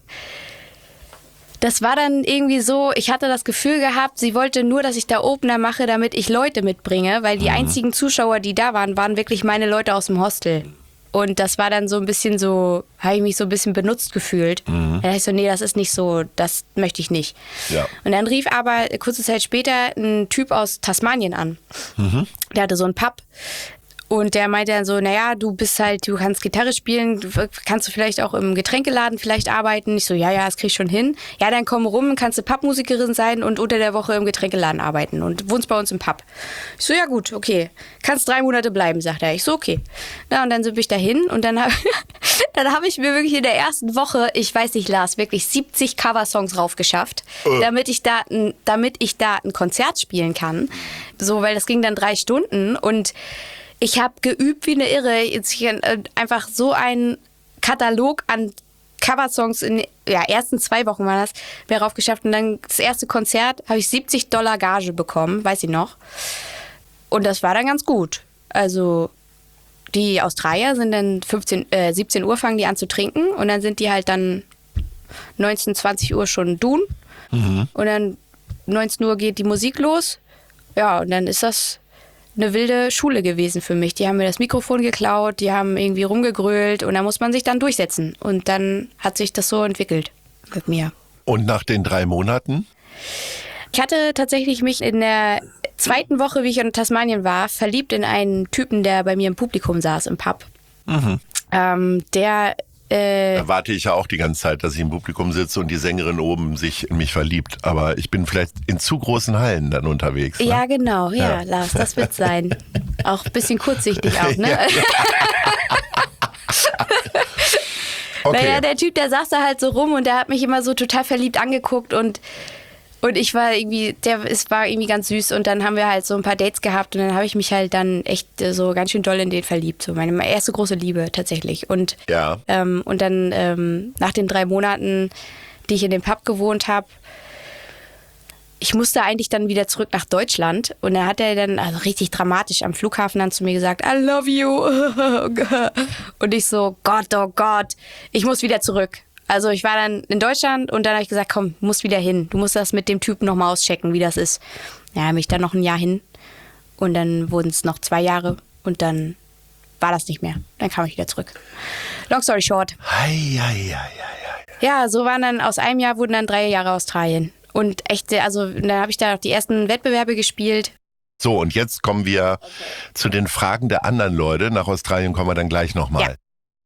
das war dann irgendwie so, ich hatte das Gefühl gehabt, sie wollte nur, dass ich da Opener mache, damit ich Leute mitbringe, weil die mhm. einzigen Zuschauer, die da waren, waren wirklich meine Leute aus dem Hostel. Und das war dann so ein bisschen so, habe ich mich so ein bisschen benutzt gefühlt. Mhm. Da dachte ich so, nee, das ist nicht so, das möchte ich nicht. Ja. Und dann rief aber kurze Zeit später ein Typ aus Tasmanien an. Mhm. Der hatte so einen Pub. Und der meinte dann so, naja, du bist halt, du kannst Gitarre spielen, kannst du vielleicht auch im Getränkeladen vielleicht arbeiten? Ich so, ja, ja, das krieg ich schon hin. Ja, dann komm rum, kannst du Pappmusikerin sein und unter der Woche im Getränkeladen arbeiten und wohnst bei uns im Pub. Ich so, ja gut, okay. Kannst drei Monate bleiben, sagt er. Ich so, okay. Na, und dann bin ich dahin und dann habe dann hab ich mir wirklich in der ersten Woche, ich weiß nicht, Lars, wirklich siebzig Coversongs raufgeschafft, äh. damit ich da, damit ich da ein Konzert spielen kann. So, weil das ging dann drei Stunden und ich habe geübt wie eine Irre. Jetzt einfach so einen Katalog an Coversongs in ja, ersten zwei Wochen war das, mir raufgeschafft. Und dann das erste Konzert habe ich siebzig Dollar Gage bekommen, weiß ich noch. Und das war dann ganz gut. Also die Australier sind dann fünfzehn, äh, siebzehn Uhr fangen die an zu trinken und dann sind die halt dann neunzehn, zwanzig Uhr schon dun. Mhm. Und dann neunzehn Uhr geht die Musik los. Ja, und dann ist das eine wilde Schule gewesen für mich. Die haben mir das Mikrofon geklaut, die haben irgendwie rumgegrölt und da muss man sich dann durchsetzen. Und dann hat sich das so entwickelt mit mir. Und nach den drei Monaten? Ich hatte tatsächlich mich in der zweiten Woche, wie ich in Tasmanien war, verliebt in einen Typen, der bei mir im Publikum saß, im Pub. Mhm. Ähm, der Äh, da warte ich ja auch die ganze Zeit, dass ich im Publikum sitze und die Sängerin oben sich in mich verliebt. Aber ich bin vielleicht in zu großen Hallen dann unterwegs. Ne? Ja, genau. Ja, ja, Lars, das wird sein. Auch ein bisschen kurzsichtig auch, ne? Ja. Okay. Naja, der Typ, der saß da halt so rum und der hat mich immer so total verliebt angeguckt und Und ich war irgendwie, der es war irgendwie ganz süß und dann haben wir halt so ein paar Dates gehabt und dann habe ich mich halt dann echt so ganz schön doll in den verliebt. So meine erste große Liebe tatsächlich. Und, ja. ähm, und dann ähm, nach den drei Monaten, die ich in dem Pub gewohnt habe, ich musste eigentlich dann wieder zurück nach Deutschland und da hat er dann also richtig dramatisch am Flughafen dann zu mir gesagt, I love you. Und ich so, Gott, oh Gott, ich muss wieder zurück. Also ich war dann in Deutschland und dann habe ich gesagt, komm, du musst wieder hin. Du musst das mit dem Typen nochmal auschecken, wie das ist. Ja, bin ich dann noch ein Jahr hin und dann wurden es noch zwei Jahre und dann war das nicht mehr. Dann kam ich wieder zurück. Long story short. Hei, hei, hei, hei. Ja, so waren dann aus einem Jahr wurden dann drei Jahre Australien. Und echt, also dann habe ich da auch die ersten Wettbewerbe gespielt. So, und jetzt kommen wir okay. zu den Fragen der anderen Leute. Nach Australien kommen wir dann gleich nochmal. Ja.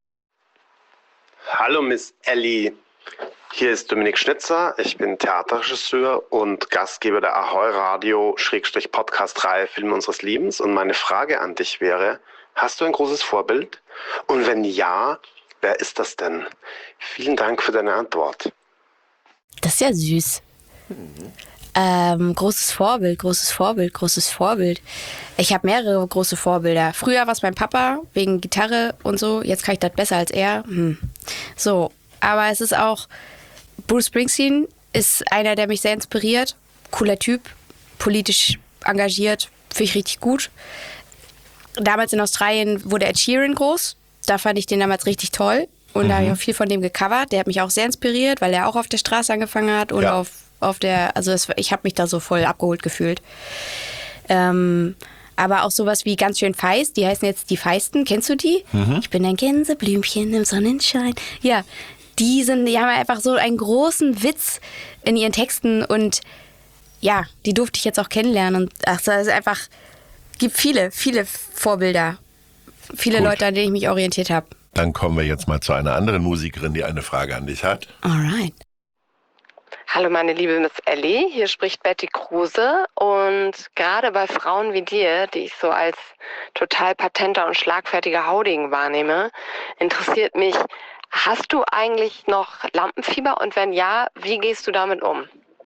Hallo Miss Ellie, hier ist Dominik Schnitzer, ich bin Theaterregisseur und Gastgeber der Ahoi Radio Podcast-Reihe Film unseres Lebens und meine Frage an dich wäre, hast du ein großes Vorbild? Und wenn ja, wer ist das denn? Vielen Dank für deine Antwort. Das ist ja süß. Ähm, großes Vorbild, großes Vorbild, großes Vorbild. Ich habe mehrere große Vorbilder. Früher war es mein Papa, wegen Gitarre und so. Jetzt kann ich das besser als er. Hm. So, aber es ist auch, Bruce Springsteen ist einer, der mich sehr inspiriert. Cooler Typ, politisch engagiert, finde ich richtig gut. Damals in Australien wurde Ed Sheeran groß. Da fand ich den damals richtig toll. Und mhm. da habe ich auch viel von dem gecovert. Der hat mich auch sehr inspiriert, weil er auch auf der Straße angefangen hat und ja. auf, auf der, also das, ich habe mich da so voll abgeholt gefühlt. Ähm, aber auch sowas wie ganz schön feist, die heißen jetzt die Feisten, kennst du die? Mhm. Ich bin ein Gänseblümchen im Sonnenschein. Ja, die sind, die haben einfach so einen großen Witz in ihren Texten und ja, die durfte ich jetzt auch kennenlernen und ach, das ist einfach, gibt viele, viele Vorbilder, viele Gut. Leute, an denen ich mich orientiert habe. Dann kommen wir jetzt mal zu einer anderen Musikerin, die eine Frage an dich hat. Alright. Hallo meine liebe Miss Ellie, hier spricht Betty Kruse und gerade bei Frauen wie dir, die ich so als total patenter und schlagfertiger Haudegen wahrnehme, interessiert mich, hast du eigentlich noch Lampenfieber und wenn ja, wie gehst du damit um?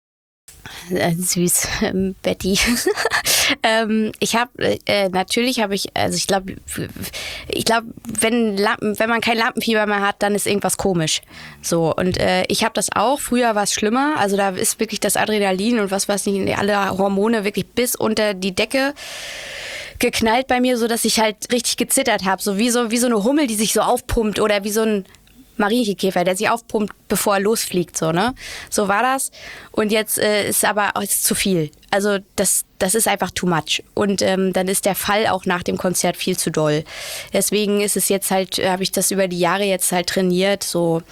Äh, süß, ähm, Betty. ähm, ich habe, äh, natürlich habe ich, also ich glaube, ich glaube, wenn Lampen, wenn man kein Lampenfieber mehr hat, dann ist irgendwas komisch. So, und äh, ich habe das auch. Früher war es schlimmer. Also da ist wirklich das Adrenalin und was weiß ich, alle Hormone wirklich bis unter die Decke geknallt bei mir, so dass ich halt richtig gezittert habe. So wie so wie so eine Hummel, die sich so aufpumpt oder wie so ein Marienkäfer, der sich aufpumpt, bevor er losfliegt, so, ne? So war das. Und jetzt äh, ist aber oh, ist zu viel. Also das, das ist einfach too much. Und ähm, dann ist der Fall auch nach dem Konzert viel zu doll. Deswegen ist es jetzt halt, habe ich das über die Jahre jetzt halt trainiert, so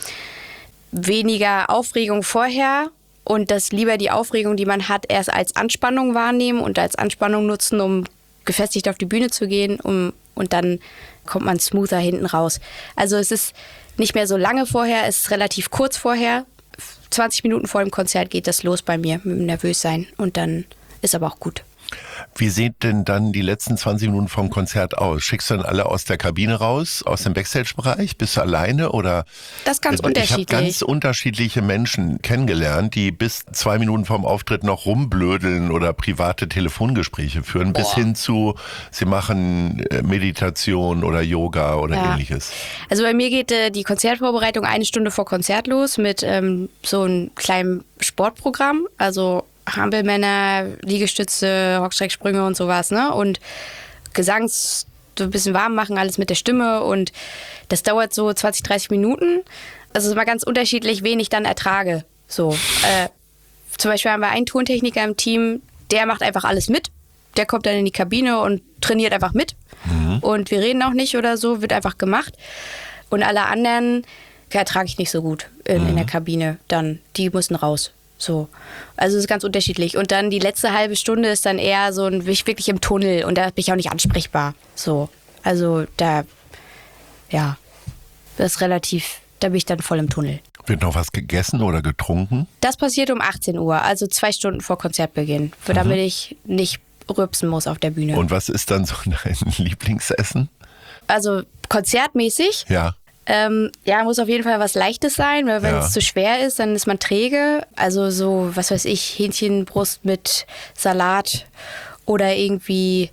weniger Aufregung vorher und das lieber die Aufregung, die man hat, erst als Anspannung wahrnehmen und als Anspannung nutzen, um gefestigt auf die Bühne zu gehen, um, und dann kommt man smoother hinten raus. Also es ist nicht mehr so lange vorher, es ist relativ kurz vorher. zwanzig Minuten vor dem Konzert geht das los bei mir mit dem Nervössein und dann ist aber auch gut. Wie sieht denn dann die letzten zwanzig Minuten vom Konzert aus? Schickst du dann alle aus der Kabine raus, aus dem Backstage-Bereich? Bist du alleine oder? Das ist ganz unterschiedlich. Ich habe ganz unterschiedliche Menschen kennengelernt, die bis zwei Minuten vorm Auftritt noch rumblödeln oder private Telefongespräche führen, Boah. bis hin zu, sie machen Meditation oder Yoga oder ja. ähnliches. Also bei mir geht äh, die Konzertvorbereitung eine Stunde vor Konzert los mit ähm, so einem kleinen Sportprogramm, also Hampelmänner, Liegestütze, Hockstrecksprünge und sowas, ne? Und Gesangs, so ein bisschen warm machen, alles mit der Stimme und das dauert so zwanzig, dreißig Minuten. Also es ist mal ganz unterschiedlich, wen ich dann ertrage. So, äh, zum Beispiel haben wir einen Tontechniker im Team, der macht einfach alles mit. Der kommt dann in die Kabine und trainiert einfach mit. Mhm. Und wir reden auch nicht oder so, wird einfach gemacht. Und alle anderen ertrage ich nicht so gut in, mhm. in der Kabine. Dann, die müssen raus. So, also es ist ganz unterschiedlich. Und dann die letzte halbe Stunde ist dann eher so ein, bin ich wirklich im Tunnel und da bin ich auch nicht ansprechbar. So, also da, ja, das ist relativ, da bin ich dann voll im Tunnel. Wird noch was gegessen oder getrunken? Das passiert um achtzehn Uhr, also zwei Stunden vor Konzertbeginn, für, mhm. damit ich nicht rülpsen muss auf der Bühne. Und was ist dann so dein Lieblingsessen? Also konzertmäßig? Ja. Ähm, ja, muss auf jeden Fall was Leichtes sein, weil wenn ja. es zu schwer ist, dann ist man träge. Also so, was weiß ich, Hähnchenbrust mit Salat oder irgendwie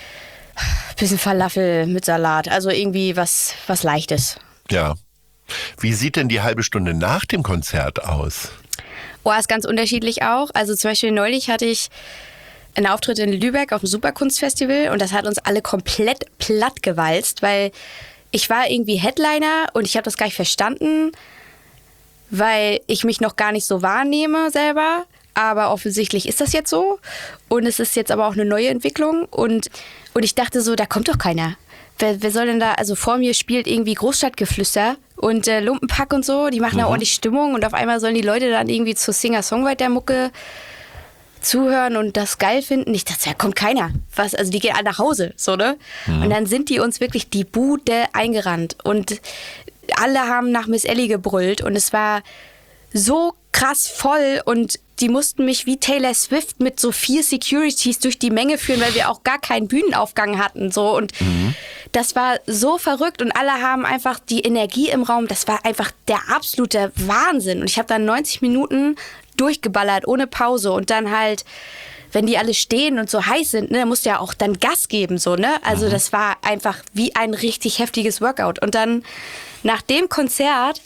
ein bisschen Falafel mit Salat. Also irgendwie was, was Leichtes. Ja. Wie sieht denn die halbe Stunde nach dem Konzert aus? Oh, ist ganz unterschiedlich auch. Also zum Beispiel neulich hatte ich einen Auftritt in Lübeck auf dem Superkunstfestival und das hat uns alle komplett platt gewalzt, weil ich war irgendwie Headliner und ich habe das gar nicht verstanden, weil ich mich noch gar nicht so wahrnehme selber. Aber offensichtlich ist das jetzt so. Und es ist jetzt aber auch eine neue Entwicklung. Und, und ich dachte so, da kommt doch keiner. Wer, wer soll denn da, also vor mir spielt irgendwie Großstadtgeflüster und äh, Lumpenpack und so. Die machen mhm. da ordentlich Stimmung. Und auf einmal sollen die Leute dann irgendwie zur Singer-Songwriter-Mucke zuhören und das geil finden. Ich dachte, da kommt keiner. Was? Also die gehen alle nach Hause, so, ne? Mhm. Und dann sind die uns wirklich die Bude eingerannt und alle haben nach Miss Ellie gebrüllt und es war so krass voll und die mussten mich wie Taylor Swift mit so vier Securities durch die Menge führen, weil wir auch gar keinen Bühnenaufgang hatten, so. Und mhm. das war so verrückt und alle haben einfach die Energie im Raum, das war einfach der absolute Wahnsinn. Und ich habe dann neunzig Minuten durchgeballert, ohne Pause. Und dann halt, wenn die alle stehen und so heiß sind, ne, musst du ja auch dann Gas geben, so, ne? Also mhm. das war einfach wie ein richtig heftiges Workout. Und dann nach dem Konzert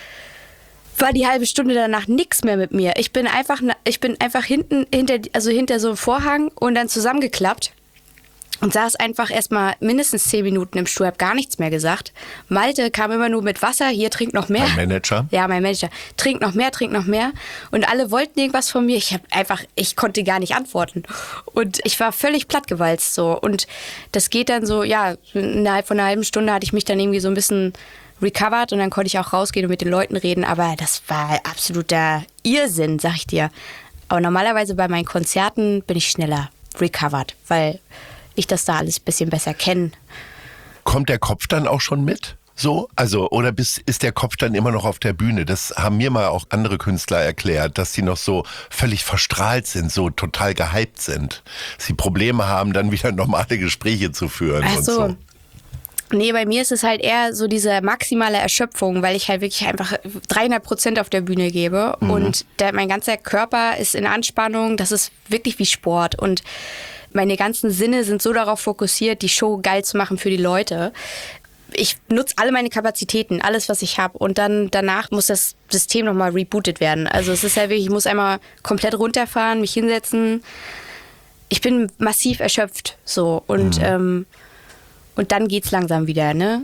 war die halbe Stunde danach nichts mehr mit mir. Ich bin einfach, ich bin einfach hinten, hinter, also hinter so einem Vorhang und dann zusammengeklappt und saß einfach erstmal mindestens zehn Minuten im Stuhl, hab gar nichts mehr gesagt. Malte kam immer nur mit Wasser, hier, trink noch mehr. Mein Manager? Ja, mein Manager. Trink noch mehr, trink noch mehr. Und alle wollten irgendwas von mir. Ich hab einfach, ich konnte gar nicht antworten. Und ich war völlig plattgewalzt so. Und das geht dann so, ja, innerhalb von einer halben Stunde hatte ich mich dann irgendwie so ein bisschen recovered und dann konnte ich auch rausgehen und mit den Leuten reden. Aber das war absoluter Irrsinn, sag ich dir. Aber normalerweise bei meinen Konzerten bin ich schneller recovered, weil ich das da alles ein bisschen besser kenne. Kommt der Kopf dann auch schon mit? So, also, oder bis, ist der Kopf dann immer noch auf der Bühne? Das haben mir mal auch andere Künstler erklärt, dass sie noch so völlig verstrahlt sind, so total gehypt sind. Sie Probleme haben, dann wieder normale Gespräche zu führen. Ach und so. so. Nee, bei mir ist es halt eher so diese maximale Erschöpfung, weil ich halt wirklich einfach dreihundert Prozent auf der Bühne gebe. Mhm. Und der, mein ganzer Körper ist in Anspannung. Das ist wirklich wie Sport. Und meine ganzen Sinne sind so darauf fokussiert, die Show geil zu machen für die Leute. Ich nutze alle meine Kapazitäten, alles, was ich habe. Und dann danach muss das System nochmal rebootet werden. Also es ist halt wirklich, ich muss einmal komplett runterfahren, mich hinsetzen. Ich bin massiv erschöpft. So. Und, mhm. ähm, und dann geht's langsam wieder, ne?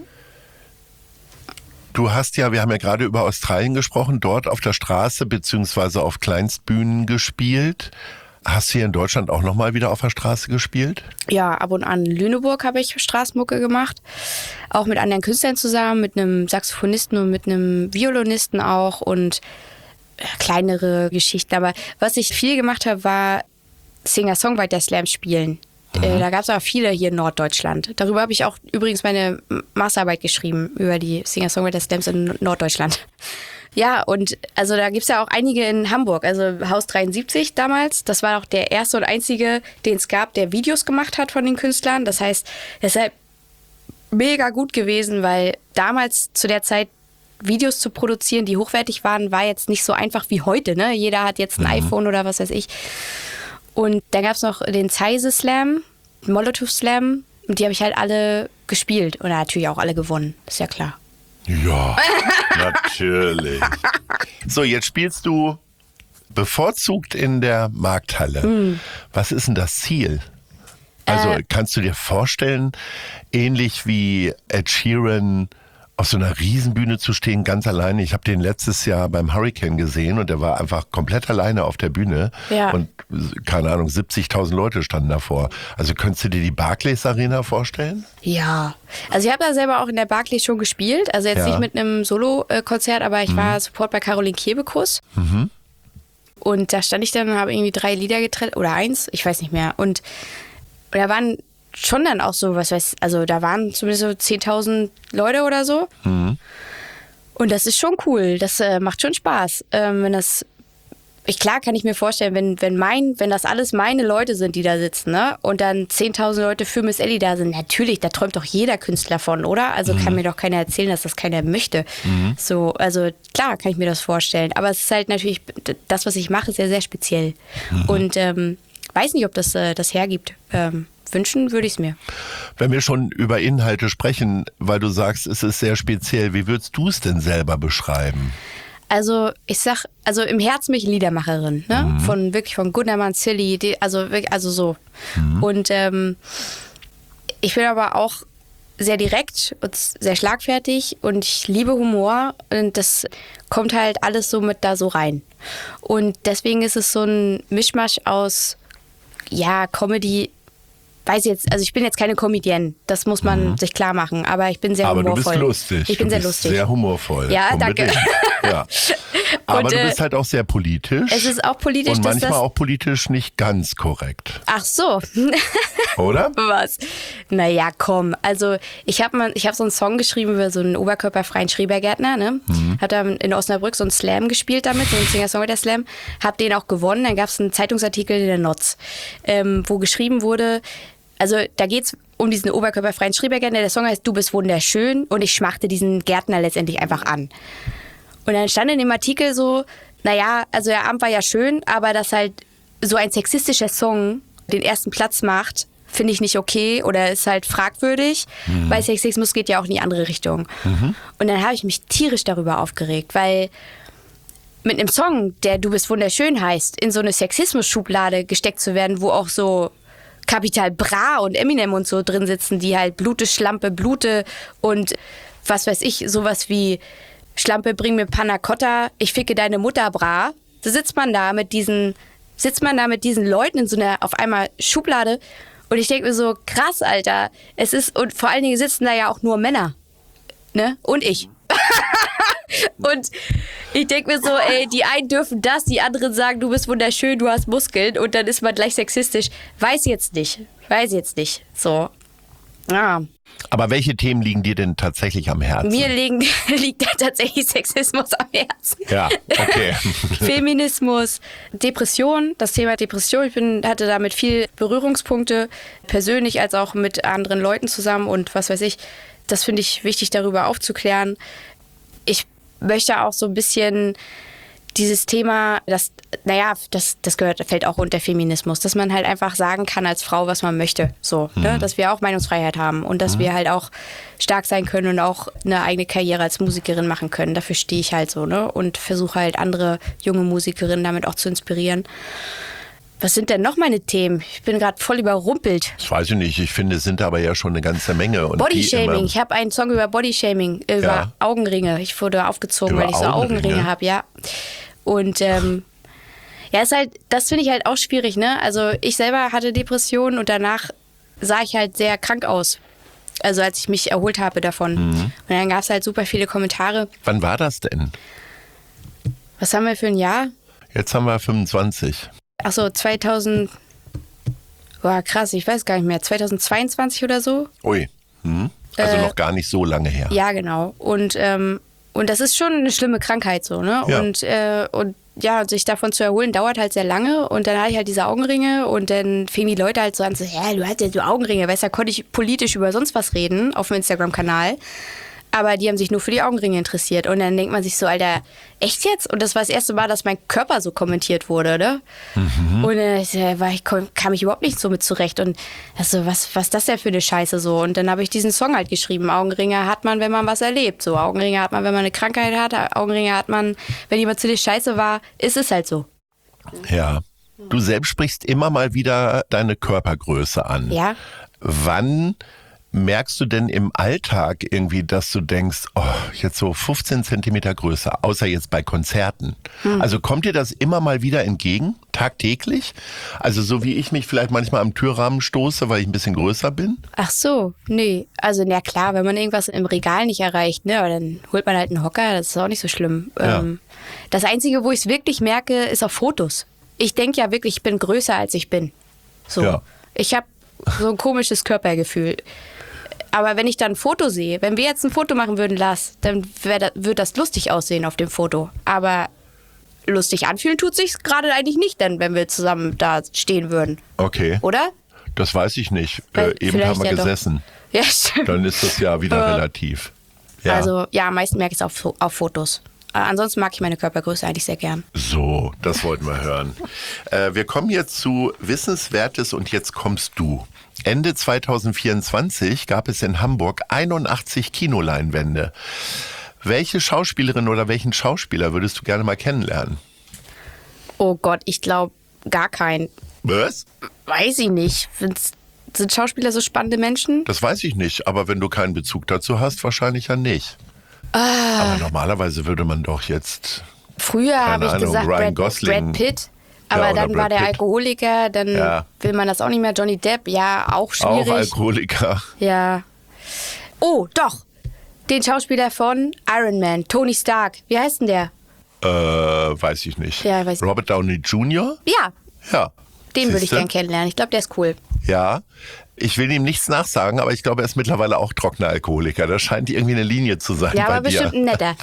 Du hast ja, wir haben ja gerade über Australien gesprochen, dort auf der Straße beziehungsweise auf Kleinstbühnen gespielt. Hast du hier in Deutschland auch nochmal wieder auf der Straße gespielt? Ja, ab und an. In Lüneburg habe ich Straßenmucke gemacht. Auch mit anderen Künstlern zusammen, mit einem Saxophonisten und mit einem Violinisten auch und kleinere Geschichten. Aber was ich viel gemacht habe, war Singer-Songwriter-Slams spielen. Mhm. Äh, da gab es auch viele hier in Norddeutschland. Darüber habe ich auch übrigens meine Masterarbeit geschrieben, über die Singer-Songwriter-Slams in Norddeutschland. Ja, und also da gibt's ja auch einige in Hamburg, also Haus dreiundsiebzig damals, das war auch der erste und einzige, den es gab, der Videos gemacht hat von den Künstlern. Das heißt, deshalb mega gut gewesen, weil damals zu der Zeit Videos zu produzieren, die hochwertig waren, war jetzt nicht so einfach wie heute, ne? Jeder hat jetzt ein mhm. iPhone oder was weiß ich. Und dann gab's noch den Zeise Slam, Molotow Slam, und die habe ich halt alle gespielt und natürlich auch alle gewonnen, ist ja klar. Ja, natürlich. So, jetzt spielst du bevorzugt in der Markthalle. Hm. Was ist denn das Ziel? Also äh, kannst du dir vorstellen, ähnlich wie Ed Sheeran auf so einer Riesenbühne zu stehen, ganz alleine? Ich habe den letztes Jahr beim Hurricane gesehen und der war einfach komplett alleine auf der Bühne. Ja. Und keine Ahnung, siebzigtausend Leute standen davor. Also könntest du dir die Barclays Arena vorstellen? Ja, also ich habe da selber auch in der Barclays schon gespielt. Also jetzt ja. nicht mit einem Solo-Konzert, aber ich mhm. war Support bei Caroline Kebekus. Mhm. Und da stand ich dann und habe irgendwie drei Lieder getrennt, oder eins, ich weiß nicht mehr. Und, und da waren schon dann auch so, was weiß, also da waren zumindest so zehntausend Leute oder so. Mhm. Und das ist schon cool, das äh, macht schon Spaß. Ähm, wenn das, ich, klar kann ich mir vorstellen, wenn, wenn mein, wenn das alles meine Leute sind, die da sitzen, ne? Und dann zehntausend Leute für Miss Ellie da sind, natürlich, da träumt doch jeder Künstler von, oder? Also mhm. kann mir doch keiner erzählen, dass das keiner möchte. Mhm. So, also klar kann ich mir das vorstellen. Aber es ist halt natürlich, das, was ich mache, ist ja sehr speziell. Mhm. Und ähm, weiß nicht, ob das äh, das hergibt. Ähm, Wünschen würde ich es mir. Wenn wir schon über Inhalte sprechen, weil du sagst, es ist sehr speziell, wie würdest du es denn selber beschreiben? Also ich sag, also im Herzen bin ich Liedermacherin, ne? Mhm. Von wirklich von Gundermann, Silly, die, also wirklich, also so. Mhm. Und ähm, ich bin aber auch sehr direkt und sehr schlagfertig und ich liebe Humor und das kommt halt alles so mit da so rein. Und deswegen ist es so ein Mischmasch aus, ja, Comedy. Weiß jetzt, also ich bin jetzt keine Comedienne, das muss man mhm. sich klar machen, aber ich bin sehr aber humorvoll. Aber du bist lustig. Ich bin du sehr bist lustig. Sehr humorvoll. Ja, unbedingt. Danke. Ja. Aber und, du bist halt auch sehr politisch. Es ist auch politisch. Und manchmal das auch politisch nicht ganz korrekt. Ach so. Oder? Was? Naja, komm. Also ich habe ich hab so einen Song geschrieben über so einen oberkörperfreien Schrebergärtner. Ne? Mhm. Hab da in Osnabrück so einen Slam gespielt damit, so einen Singer-Songwriter-Slam. Hab den auch gewonnen. Dann gab es einen Zeitungsartikel in der Notz, ähm, wo geschrieben wurde, also da geht's um diesen oberkörperfreien Schrebergärtner. Der Song heißt Du bist wunderschön und ich schmachte diesen Gärtner letztendlich einfach an. Und dann stand in dem Artikel so, naja, also der Abend war ja schön, aber dass halt so ein sexistischer Song den ersten Platz macht, finde ich nicht okay oder ist halt fragwürdig, mhm. weil Sexismus geht ja auch in die andere Richtung. Mhm. Und dann habe ich mich tierisch darüber aufgeregt, weil mit einem Song, der Du bist wunderschön heißt, in so eine Sexismus-Schublade gesteckt zu werden, wo auch so Capital Bra und Eminem und so drin sitzen, die halt Blute, Schlampe, Blute und was weiß ich, sowas wie Schlampe, bring mir Panna Cotta, ich ficke deine Mutter, Bra. So sitzt man da mit diesen, sitzt man da mit diesen Leuten in so einer auf einmal Schublade und ich denke mir so, krass, Alter, es ist, und vor allen Dingen sitzen da ja auch nur Männer, ne, und ich. Und ich denke mir so, ey, die einen dürfen das, die anderen sagen, du bist wunderschön, du hast Muskeln und dann ist man gleich sexistisch. Weiß jetzt nicht, weiß jetzt nicht, so. Ja. Aber welche Themen liegen dir denn tatsächlich am Herzen? Mir liegen, liegt da tatsächlich Sexismus am Herzen. Ja, okay. Feminismus, Depression, das Thema Depression. Ich bin, hatte damit viel Berührungspunkte, persönlich als auch mit anderen Leuten zusammen und was weiß ich. Das finde ich wichtig, darüber aufzuklären. Ich möchte auch so ein bisschen dieses Thema, das, naja, das, das gehört, fällt auch unter Feminismus, dass man halt einfach sagen kann als Frau, was man möchte. So, mhm. ne? Dass wir auch Meinungsfreiheit haben und dass mhm. wir halt auch stark sein können und auch eine eigene Karriere als Musikerin machen können. Dafür stehe ich halt so, ne? Und versuche halt andere junge Musikerinnen damit auch zu inspirieren. Was sind denn noch meine Themen? Ich bin gerade voll überrumpelt. Das weiß ich nicht. Ich finde, es sind aber ja schon eine ganze Menge. Und Bodyshaming. Ich habe einen Song über Bodyshaming, über ja. Augenringe. Ich wurde aufgezogen, über weil ich so Augenringe, Augenringe habe, ja. Und ähm, ja, ist halt, das finde ich halt auch schwierig, ne? Also ich selber hatte Depressionen und danach sah ich halt sehr krank aus. Also als ich mich erholt habe davon. Mhm. Und dann gab es halt super viele Kommentare. Wann war das denn? Was haben wir für ein Jahr? Jetzt haben wir fünfundzwanzig. Achso, zweitausend, boah krass, ich weiß gar nicht mehr, zweitausendzweiundzwanzig oder so. Ui, hm. also äh, noch gar nicht so lange her. Ja, genau. Und, ähm, und das ist schon eine schlimme Krankheit so, ne? Ja. Und, äh, und ja, sich davon zu erholen, dauert halt sehr lange. Und dann hatte ich halt diese Augenringe und dann fingen die Leute halt so an, so, ja, du hast ja so Augenringe. Weißt du, da konnte ich politisch über sonst was reden auf dem Instagram-Kanal. Aber die haben sich nur für die Augenringe interessiert. Und dann denkt man sich so, Alter, echt jetzt? Und das war das erste Mal, dass mein Körper so kommentiert wurde, ne? Mhm. Und äh, war ich, kam ich überhaupt nicht so mit zurecht. Und also, was, was ist das denn für eine Scheiße so? Und dann habe ich diesen Song halt geschrieben. Augenringe hat man, wenn man was erlebt. So, Augenringe hat man, wenn man eine Krankheit hat. Augenringe hat man, wenn jemand zu dir scheiße war. Ist es halt so. Ja. Du selbst sprichst immer mal wieder deine Körpergröße an. Ja. Wann merkst du denn im Alltag irgendwie, dass du denkst, oh, jetzt so fünfzehn Zentimeter größer, außer jetzt bei Konzerten? Hm. Also kommt dir das immer mal wieder entgegen, tagtäglich? Also so wie ich mich vielleicht manchmal am Türrahmen stoße, weil ich ein bisschen größer bin? Ach so, nee. Also na klar, wenn man irgendwas im Regal nicht erreicht, ne, dann holt man halt einen Hocker, das ist auch nicht so schlimm. Ja. Ähm, das Einzige, wo ich es wirklich merke, ist auf Fotos. Ich denke ja wirklich, ich bin größer, als ich bin. So. Ja. Ich habe so ein komisches Körpergefühl. Aber wenn ich dann ein Foto sehe, wenn wir jetzt ein Foto machen würden, Lars, dann das, würde das lustig aussehen auf dem Foto. Aber lustig anfühlen tut sich's gerade eigentlich nicht, denn wenn wir zusammen da stehen würden. Okay. Oder? Das weiß ich nicht. Äh, eben haben wir ja gesessen. Doch. Ja, stimmt. Dann ist das ja wieder uh, relativ. Ja. Also ja, am meisten merke ich es auf, auf Fotos. Ansonsten mag ich meine Körpergröße eigentlich sehr gern. So, das wollten wir hören. äh, wir kommen jetzt zu Wissenswertes und jetzt kommst du. Ende zweitausendvierundzwanzig gab es in Hamburg einundachtzig Kinoleinwände. Welche Schauspielerin oder welchen Schauspieler würdest du gerne mal kennenlernen? Oh Gott, ich glaube gar keinen. Was? Weiß ich nicht. Sind Schauspieler so spannende Menschen? Das weiß ich nicht, aber wenn du keinen Bezug dazu hast, wahrscheinlich ja nicht. Ah. Aber normalerweise würde man doch jetzt... Früher habe ich Ahnung, gesagt Brad, Brad Pitt. Aber ja, dann war der Pitt. Alkoholiker, dann ja. will man das auch nicht mehr. Johnny Depp, ja, auch schwierig. Auch Alkoholiker. Ja. Oh, doch. Den Schauspieler von Iron Man, Tony Stark. Wie heißt denn der? Äh, weiß ich nicht. Ja, weiß Robert Downey Junior? Ja. Ja. Den würde ich gern kennenlernen. Ich glaube, der ist cool. Ja. Ich will ihm nichts nachsagen, aber ich glaube, er ist mittlerweile auch trockener Alkoholiker. Das scheint irgendwie eine Linie zu sein. Ja, bei aber dir. Bestimmt ein netter.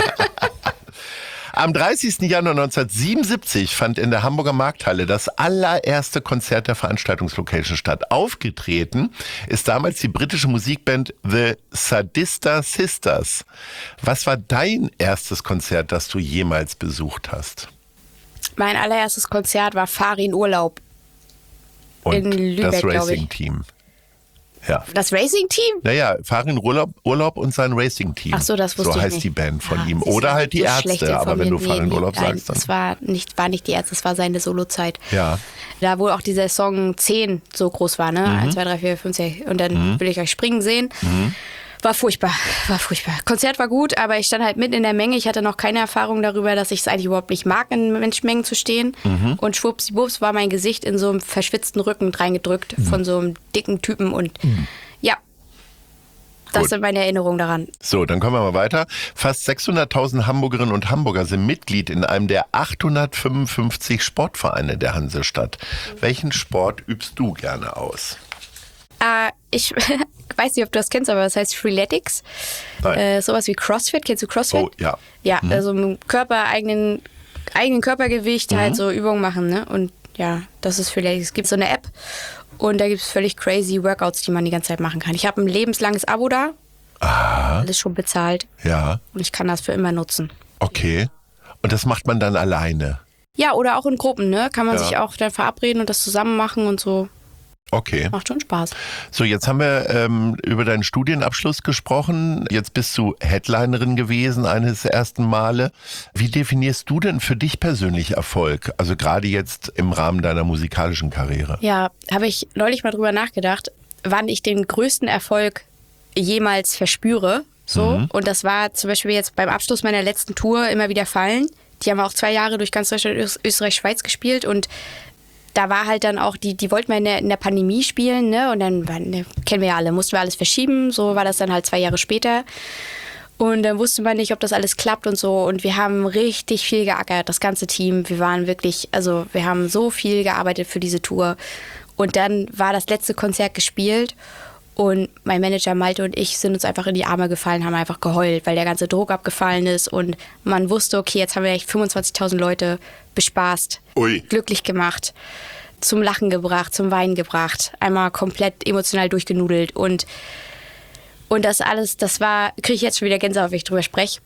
Am dreißigsten Januar neunzehnhundertsiebenundsiebzig fand in der Hamburger Markthalle das allererste Konzert der Veranstaltungslocation statt. Aufgetreten ist damals die britische Musikband The Sadista Sisters. Was war dein erstes Konzert, das du jemals besucht hast? Mein allererstes Konzert war Farin Urlaub. Und in Lübeck, das Racing-Team. Ja. Das Racing-Team? Naja, Farin Urlaub, Urlaub und sein Racing-Team. Ach so, das wusste so ich heißt nicht. die Band von ah, ihm. Oder halt die so Ärzte, aber wenn du Farin Urlaub nein, sagst, dann... Das war nicht, war nicht die Ärzte, das war seine Solozeit. Ja. Da, wo auch dieser Song zehn so groß war, ne? Mhm. eins, zwei, drei, vier, fünf, sechs. Und dann mhm. will ich euch springen sehen. Mhm. War furchtbar, war furchtbar. Konzert war gut, aber ich stand halt mitten in der Menge. Ich hatte noch keine Erfahrung darüber, dass ich es eigentlich überhaupt nicht mag, in Menschenmengen zu stehen. Mhm. Und schwuppsdiwupps war mein Gesicht in so einem verschwitzten Rücken reingedrückt mhm. von so einem dicken Typen. Und mhm. ja, das Gut. sind meine Erinnerungen daran. So, dann kommen wir mal weiter. Fast sechshunderttausend Hamburgerinnen und Hamburger sind Mitglied in einem der achthundertfünfundfünfzig Sportvereine der Hansestadt. Mhm. Welchen Sport übst du gerne aus? Äh, ich weiß nicht, ob du das kennst, aber das heißt Freeletics. Äh, sowas wie CrossFit. Kennst du CrossFit? Oh, ja. Ja, mhm. also mit Körper, eigenen, eigenen Körpergewicht mhm. halt so Übungen machen, ne? Und ja, das ist Freeletics. Es gibt so eine App und da gibt es völlig crazy Workouts, die man die ganze Zeit machen kann. Ich habe ein lebenslanges Abo da. Aha. Alles schon bezahlt. Ja. Und ich kann das für immer nutzen. Okay. Und das macht man dann alleine? Ja, oder auch in Gruppen, ne? Kann man ja. sich auch dann verabreden und das zusammen machen und so. Okay. Macht schon Spaß. So, jetzt haben wir ähm, über deinen Studienabschluss gesprochen. Jetzt bist du Headlinerin gewesen, eines ersten Male. Wie definierst du denn für dich persönlich Erfolg? Also gerade jetzt im Rahmen deiner musikalischen Karriere. Ja, habe ich neulich mal drüber nachgedacht, wann ich den größten Erfolg jemals verspüre. So. Mhm. Und das war zum Beispiel jetzt beim Abschluss meiner letzten Tour immer wieder fallen. Die haben auch zwei Jahre durch ganz Deutschland, Österreich, Schweiz gespielt und da war halt dann auch, die, die wollten wir in der, in der Pandemie spielen, ne? Und dann, ne, kennen wir ja alle, mussten wir alles verschieben. So war das dann halt zwei Jahre später. Und dann wusste man nicht, ob das alles klappt und so. Und wir haben richtig viel geackert, das ganze Team. Wir waren wirklich, also wir haben so viel gearbeitet für diese Tour. Und dann war das letzte Konzert gespielt. Und mein Manager Malte und ich sind uns einfach in die Arme gefallen, haben einfach geheult, weil der ganze Druck abgefallen ist. Und man wusste, okay, jetzt haben wir echt fünfundzwanzigtausend Leute bespaßt, Ui. glücklich gemacht, zum Lachen gebracht, zum Weinen gebracht, einmal komplett emotional durchgenudelt. Und, und das alles, das war, kriege ich jetzt schon wieder Gänsehaut, wenn ich drüber spreche.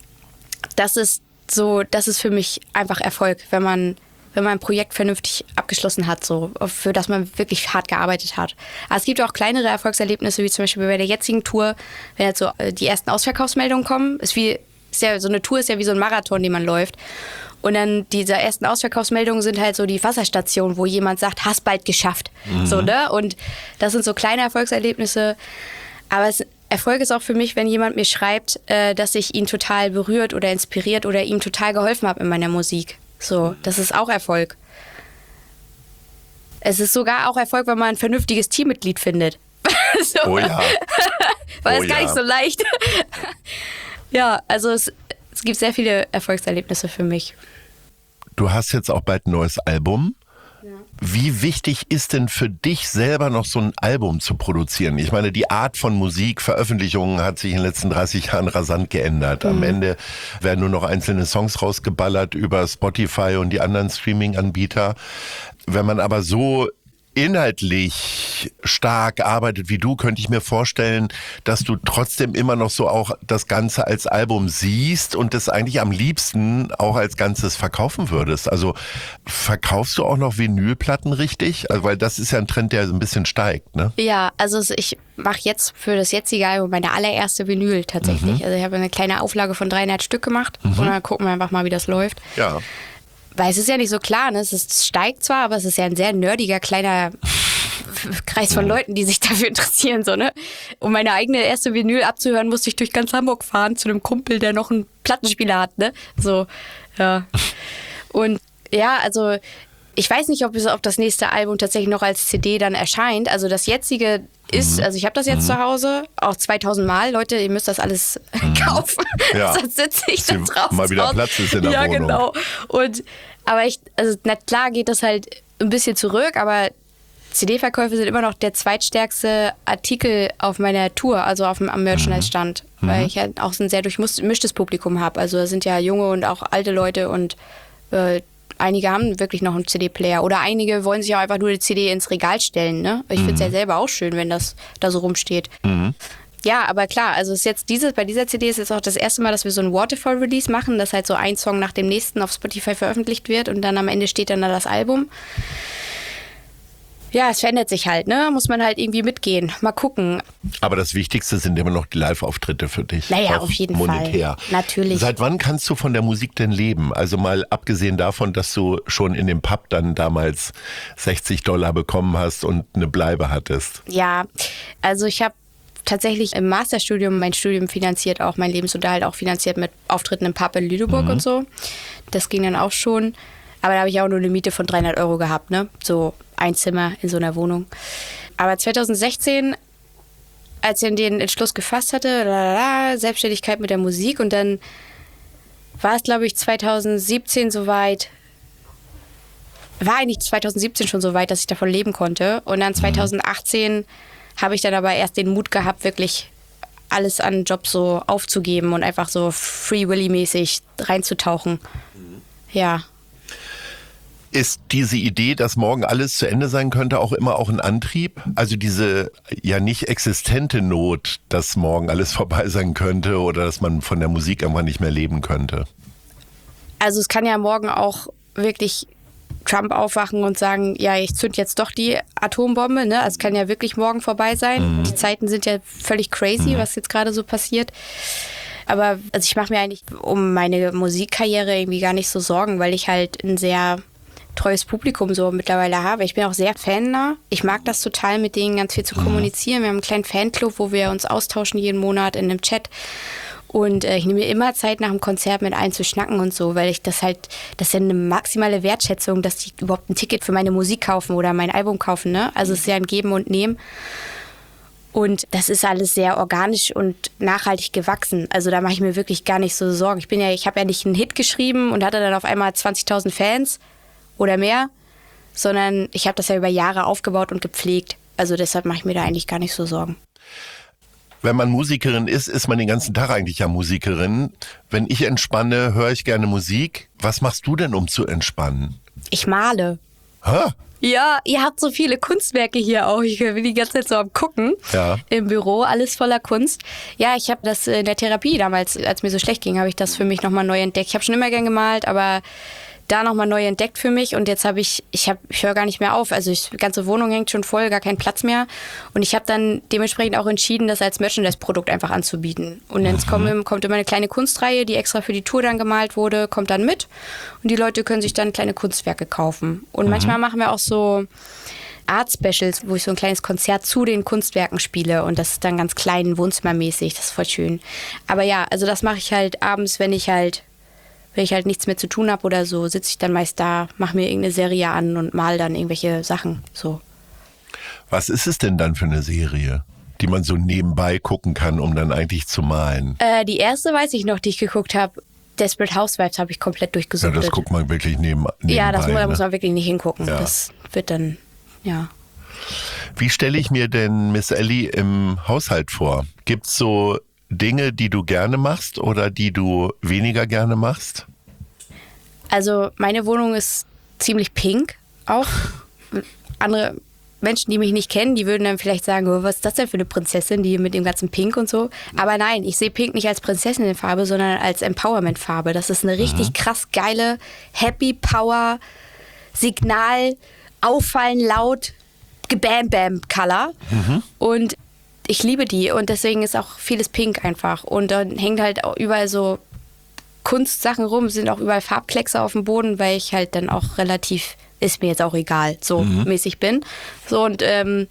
Das ist so, das ist für mich einfach Erfolg, wenn man wenn man ein Projekt vernünftig abgeschlossen hat, so, für das man wirklich hart gearbeitet hat. Aber es gibt auch kleinere Erfolgserlebnisse, wie zum Beispiel bei der jetzigen Tour, wenn jetzt so die ersten Ausverkaufsmeldungen kommen. Ist wie, ist ja, so eine Tour ist ja wie so ein Marathon, den man läuft. Und dann diese ersten Ausverkaufsmeldungen sind halt so die Wasserstationen, wo jemand sagt, hast bald geschafft. Mhm. So, ne? Und das sind so kleine Erfolgserlebnisse. Aber es, Erfolg ist auch für mich, wenn jemand mir schreibt, äh, dass ich ihn total berührt oder inspiriert oder ihm total geholfen habe in meiner Musik. So, das ist auch Erfolg. Es ist sogar auch Erfolg, wenn man ein vernünftiges Teammitglied findet. so. Oh ja. Weil oh es gar ja. nicht so leicht. ja, also es, es gibt sehr viele Erfolgserlebnisse für mich. Du hast jetzt auch bald ein neues Album. Ja. Wie wichtig ist denn für dich selber noch so ein Album zu produzieren? Ich meine, die Art von Musik, Veröffentlichungen hat sich in den letzten dreißig Jahren rasant geändert. Mhm. Am Ende werden nur noch einzelne Songs rausgeballert über Spotify und die anderen Streaming-Anbieter. Wenn man aber so inhaltlich stark arbeitet wie du, könnte ich mir vorstellen, dass du trotzdem immer noch so auch das Ganze als Album siehst und das eigentlich am liebsten auch als Ganzes verkaufen würdest. Also verkaufst du auch noch Vinylplatten richtig? Also, weil das ist ja ein Trend, der so ein bisschen steigt, ne? Ja, also ich mache jetzt für das jetzige Album meine allererste Vinyl tatsächlich. Mhm. Also ich habe eine kleine Auflage von dreihundert Stück gemacht mhm. und dann gucken wir einfach mal, wie das läuft. Ja. Weil es ist ja nicht so klar, ne? Es ist, steigt zwar, aber es ist ja ein sehr nerdiger, kleiner Kreis von Leuten, die sich dafür interessieren. So, ne? Um meine eigene erste Vinyl abzuhören, musste ich durch ganz Hamburg fahren zu einem Kumpel, der noch einen Plattenspieler hat. Ne? So, ja. Und ja, also ich weiß nicht, ob, es, ob das nächste Album tatsächlich noch als C D dann erscheint. Also das jetzige ist, also ich habe das jetzt mhm. zu Hause, auch zweitausend Mal. Leute, ihr müsst das alles mhm. kaufen. Ja. Sonst sitze ich da draußen. Mal wieder Platz ist in der ja, Wohnung. Ja, genau. Und, aber ich, also na klar geht das halt ein bisschen zurück, aber C D-Verkäufe sind immer noch der zweitstärkste Artikel auf meiner Tour, also auf dem, am Merchandise-Stand, mhm. weil ich halt auch ein sehr durchmischtes Publikum habe. Also da sind ja junge und auch alte Leute und äh, einige haben wirklich noch einen C D-Player oder einige wollen sich auch einfach nur die C D ins Regal stellen. Ne? Ich finde es ja selber auch schön, wenn das da so rumsteht. Mhm. Ja, aber klar, also ist jetzt diese, bei dieser C D ist jetzt auch das erste Mal, dass wir so ein Waterfall-Release machen, dass halt so ein Song nach dem nächsten auf Spotify veröffentlicht wird und dann am Ende steht dann da das Album. Ja, es verändert sich halt, ne? Muss man halt irgendwie mitgehen. Mal gucken. Aber das Wichtigste sind immer noch die Live-Auftritte für dich. Naja, auf jeden monetär. Fall. Natürlich. Seit wann kannst du von der Musik denn leben? Also mal abgesehen davon, dass du schon in dem Pub dann damals sechzig Dollar bekommen hast und eine Bleibe hattest. Ja, also ich habe tatsächlich im Masterstudium mein Studium finanziert, auch mein Lebensunterhalt auch finanziert mit Auftritten im Pub in Lüneburg mhm. und so. Das ging dann auch schon. Aber da habe ich auch nur eine Miete von dreihundert Euro gehabt, ne? So ein Zimmer in so einer Wohnung. Aber zwanzig sechzehn, als ich den Entschluss gefasst hatte, lalala, Selbstständigkeit mit der Musik und dann war es, glaube ich, zwanzig siebzehn soweit, war eigentlich zwanzig siebzehn schon so weit, dass ich davon leben konnte. Und dann zwanzig achtzehn habe ich dann aber erst den Mut gehabt, wirklich alles an Jobs so aufzugeben und einfach so Free Willy-mäßig reinzutauchen. Mhm. Ja. Ist diese Idee, dass morgen alles zu Ende sein könnte, auch immer auch ein Antrieb? Also diese ja nicht existente Not, dass morgen alles vorbei sein könnte oder dass man von der Musik irgendwann nicht mehr leben könnte? Also es kann ja morgen auch wirklich Trump aufwachen und sagen, ja, ich zünd jetzt doch die Atombombe, ne? Also es kann ja wirklich morgen vorbei sein. Mhm. Die Zeiten sind ja völlig crazy, mhm. was jetzt gerade so passiert. Aber also ich mache mir eigentlich um meine Musikkarriere irgendwie gar nicht so Sorgen, weil ich halt ein sehr treues Publikum so mittlerweile habe. Ich bin auch sehr fannah. Ich mag das total, mit denen ganz viel zu kommunizieren. Wir haben einen kleinen Fanclub, wo wir uns austauschen jeden Monat in einem Chat. Und äh, ich nehme mir immer Zeit, nach dem Konzert mit allen zu schnacken und so, weil ich das halt, das ist ja eine maximale Wertschätzung, dass die überhaupt ein Ticket für meine Musik kaufen oder mein Album kaufen, ne? Also es ist ja ein Geben und Nehmen. Und das ist alles sehr organisch und nachhaltig gewachsen. Also da mache ich mir wirklich gar nicht so Sorgen. Ich bin ja, ich habe ja nicht einen Hit geschrieben und hatte dann auf einmal zwanzigtausend Fans oder mehr, sondern ich habe das ja über Jahre aufgebaut und gepflegt. Also deshalb mache ich mir da eigentlich gar nicht so Sorgen. Wenn man Musikerin ist, ist man den ganzen Tag eigentlich ja Musikerin. Wenn ich entspanne, höre ich gerne Musik. Was machst du denn, um zu entspannen? Ich male. Hä? Ja, ihr habt so viele Kunstwerke hier auch. Ich bin die ganze Zeit so am Gucken. Ja. Im Büro, alles voller Kunst. Ja, ich habe das in der Therapie damals, als mir so schlecht ging, habe ich das für mich nochmal neu entdeckt. Ich habe schon immer gern gemalt, aber da nochmal neu entdeckt für mich und jetzt habe ich, ich habe, ich höre gar nicht mehr auf. Also ich, die ganze Wohnung hängt schon voll, gar kein Platz mehr. Und ich habe dann dementsprechend auch entschieden, das als Merchandise-Produkt einfach anzubieten. Und dann mhm. kommt, kommt immer eine kleine Kunstreihe, die extra für die Tour dann gemalt wurde, kommt dann mit. Und die Leute können sich dann kleine Kunstwerke kaufen. Und mhm. manchmal machen wir auch so Art-Specials, wo ich so ein kleines Konzert zu den Kunstwerken spiele. Und das ist dann ganz klein, wohnzimmermäßig. Das ist voll schön. Aber ja, also das mache ich halt abends, wenn ich halt Wenn ich halt nichts mehr zu tun habe oder so, sitze ich dann meist da, mache mir irgendeine Serie an und mal dann irgendwelche Sachen. So. Was ist es denn dann für eine Serie, die man so nebenbei gucken kann, um dann eigentlich zu malen? Äh, die erste weiß ich noch, die ich geguckt habe. Desperate Housewives habe ich komplett durchgesucht. Ja, das guckt man wirklich neben, nebenbei. Ja, das, da ne? muss man wirklich nicht hingucken. Ja. Das wird dann, ja. Wie stelle ich mir denn Miss Ellie im Haushalt vor? Gibt's so Dinge, die du gerne machst oder die du weniger gerne machst? Also meine Wohnung ist ziemlich pink auch. Andere Menschen, die mich nicht kennen, die würden dann vielleicht sagen, oh, was ist das denn für eine Prinzessin, die mit dem ganzen Pink und so. Aber nein, ich sehe Pink nicht als Prinzessinnenfarbe, sondern als Empowerment-Farbe. Das ist eine richtig mhm. krass geile, Happy Power, Signal, auffallen laut, Gebam-Bam-Color. Mhm. Und ich liebe die und deswegen ist auch vieles pink einfach. Und dann hängt halt auch überall so Kunstsachen rum, sind auch überall Farbkleckse auf dem Boden, weil ich halt dann auch relativ, ist mir jetzt auch egal, so mhm. mäßig bin. So und ähm,